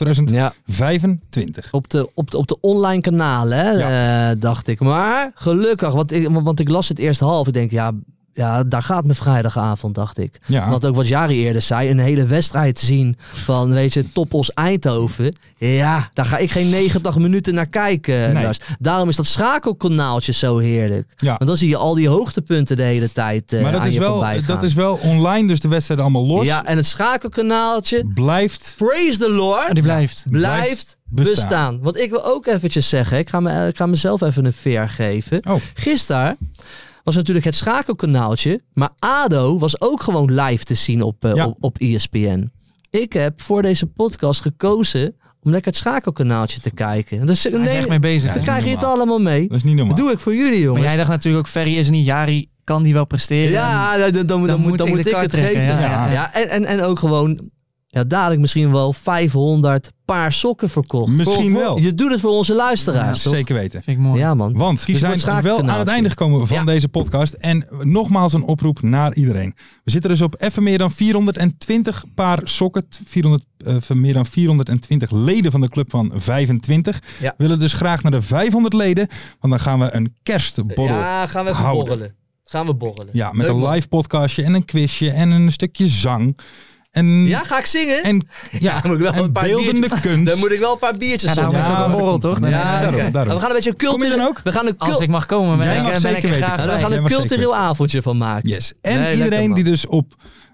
2025. Op de online kanalen, dacht ik. Maar gelukkig, want ik las het eerst half. Ik denk, ja, daar gaat mijn vrijdagavond, dacht ik. Ja. Want ook wat Jari eerder zei, een hele wedstrijd zien van, weet je, Toppos Eindhoven. Ja, daar ga ik geen 90 minuten naar kijken. Nee. Daarom is dat schakelkanaaltje zo heerlijk. Ja. Want dan zie je al die hoogtepunten de hele tijd maar dat is wel online, dus de wedstrijden allemaal los. Ja, en het schakelkanaaltje blijft. Praise the Lord. Die blijft bestaan. Want ik wil ook eventjes zeggen, ik ga mezelf even een veer geven. Gisteren was natuurlijk het schakelkanaaltje, maar ADO was ook gewoon live te zien op ESPN. Ik heb voor deze podcast gekozen om lekker het schakelkanaaltje te kijken. Dus daar ben je echt mee bezig. Dan krijg je het allemaal mee. Dat is niet normaal. Dat doe ik voor jullie, jongens. Maar jij dacht natuurlijk ook, Ferry is er niet, Jari kan die wel presteren. Ja, dan moet ik het geven. Ja. En ook gewoon, dadelijk misschien wel 500 paar sokken verkocht. Misschien wel. Je doet het voor onze luisteraars. Ja, zeker weten. Vind ik mooi. Ja, man. Want we zijn wel aan het einde gekomen van deze podcast. En nogmaals een oproep naar iedereen. We zitten dus op even meer dan 420 paar sokken. Meer dan 420 leden van de club van 25. Ja. We willen dus graag naar de 500 leden. Want dan gaan we een kerstborrel gaan we even borrelen. Gaan we borrelen. Ja, met een live podcastje en een quizje en een stukje zang. En, ga ik zingen? En moet ik wel een paar beeldende kunst. Dan moet ik wel een paar biertjes doen. Ja, dat is een borrel, toch? Daarom. We gaan een beetje een cultureel... Als ik mag komen, ben ik graag bij. We gaan een cultureel avondje van maken. Yes. En iedereen die dus op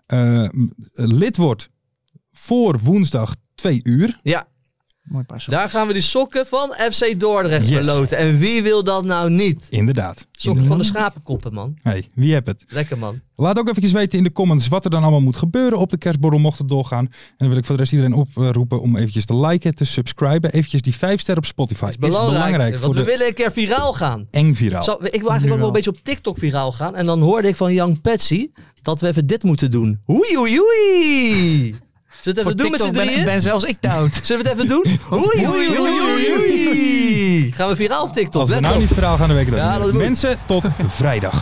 lid wordt voor woensdag 2 uur. Ja. Mooi paar sokken. Daar gaan we die sokken van FC Dordrecht verloten. En wie wil dat nou niet? Inderdaad. Sokken van de schapenkoppen, man. Hey, wie hebt het? Lekker, man. Laat ook eventjes weten in de comments wat er dan allemaal moet gebeuren op de kerstborrel mocht het doorgaan. En dan wil ik voor de rest iedereen oproepen om eventjes te liken, te subscriben. Eventjes die 5 sterren op Spotify. Is belangrijk want we willen een keer viraal gaan. Eng viraal. Ik wil eigenlijk ook wel een beetje op TikTok viraal gaan. En dan hoorde ik van Young Patsy dat we even dit moeten doen. Oei, oei, oei. Zullen we het even doen met z'n drieën? Ben zelfs ik te oud. Zullen we het even doen? Oei, oei, oei, oei. Gaan we viraal op TikTok? Als we nou niet viraal gaan, dan weet ik dat niet. Mensen, tot vrijdag.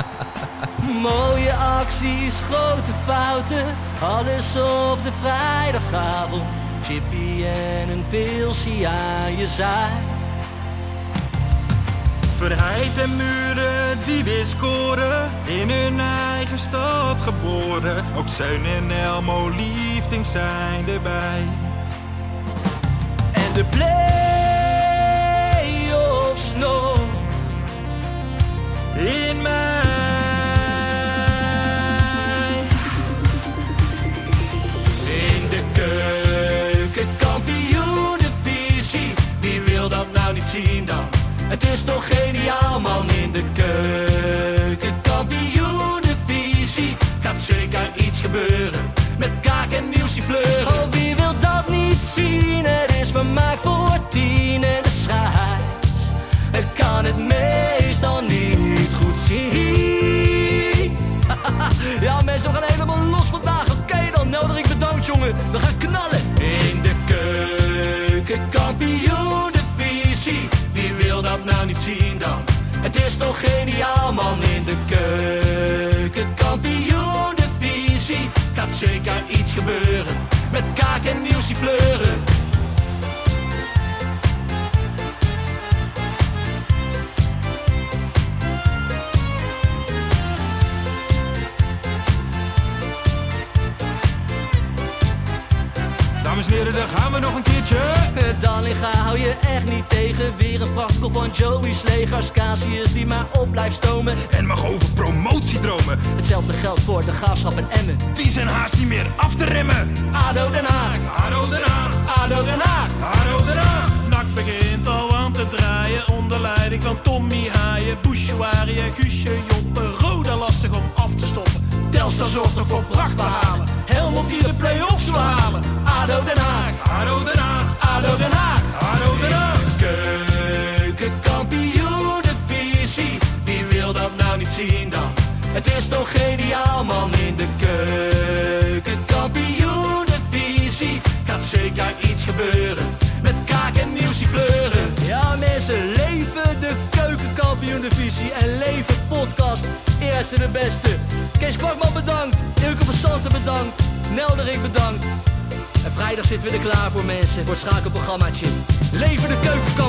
Mooie acties, grote fouten. Alles op de vrijdagavond. Chippy en een pilsie aan je zaai. Verheid en Muren die weer scoren, in hun eigen stad geboren. Ook Zeun en Elmo Liefding zijn erbij. En de play-offs nog. zien dan? Het is toch geniaal man in de keukenkampioenenvisie. Gaat zeker iets gebeuren met kaak en nieuwsie fleuren. Oh, wie wil dat niet zien? Het is vermaakt voor 10 en de scheids. Ik kan het meestal niet goed zien. Ja mensen, we gaan helemaal los vandaag. Oké, dan Nelderik bedankt jongen. We gaan knallen. In de keukenkampioenenvisie. Wie wil dat nou niet zien dan? Het is toch geniaal man in de keukenkampioenenvisie. Gaat zeker iets gebeuren met kaak en nieuwsie fleuren. Dames en heren, daar gaan we nog een keertje. Dallinga hou je echt niet tegen. Weer een prachtkel van Joey's legers. Casius die maar op blijft stomen. En mag over promotiedromen. Hetzelfde geldt voor de Graafschap en Emmen. Die zijn haast niet meer af te remmen. ADO Den Haag, ADO Den Haag, ADO Den Haag, ADO Den Haag. NAC begint al aan te draaien. Onder leiding van Tommy Haaien, Bouchouari en Guusje Joppen. Roda lastig om af te stoppen. Telstar zorgt nog voor pracht te halen. Helmond die de play-offs wil halen. ADO Den Haag, ADO Den Haag, ADO Den Haag, ADO Den Haag. Keukenkampioenenvisie. Wie wil dat nou niet zien dan? Het is toch geniaal man in de keukenkampioenenvisie. Gaat zeker iets gebeuren met kaak en nieuwsie fleuren. Ja mensen, leven de keukenkampioenenvisie en leven podcast. Eerste de beste. Kees Kwakman bedankt, Ilke van Santen bedankt, Nelderik bedankt. En vrijdag zitten we er klaar voor mensen, voor het schakelprogrammaatje. Leven de keukenkampioenenvisie.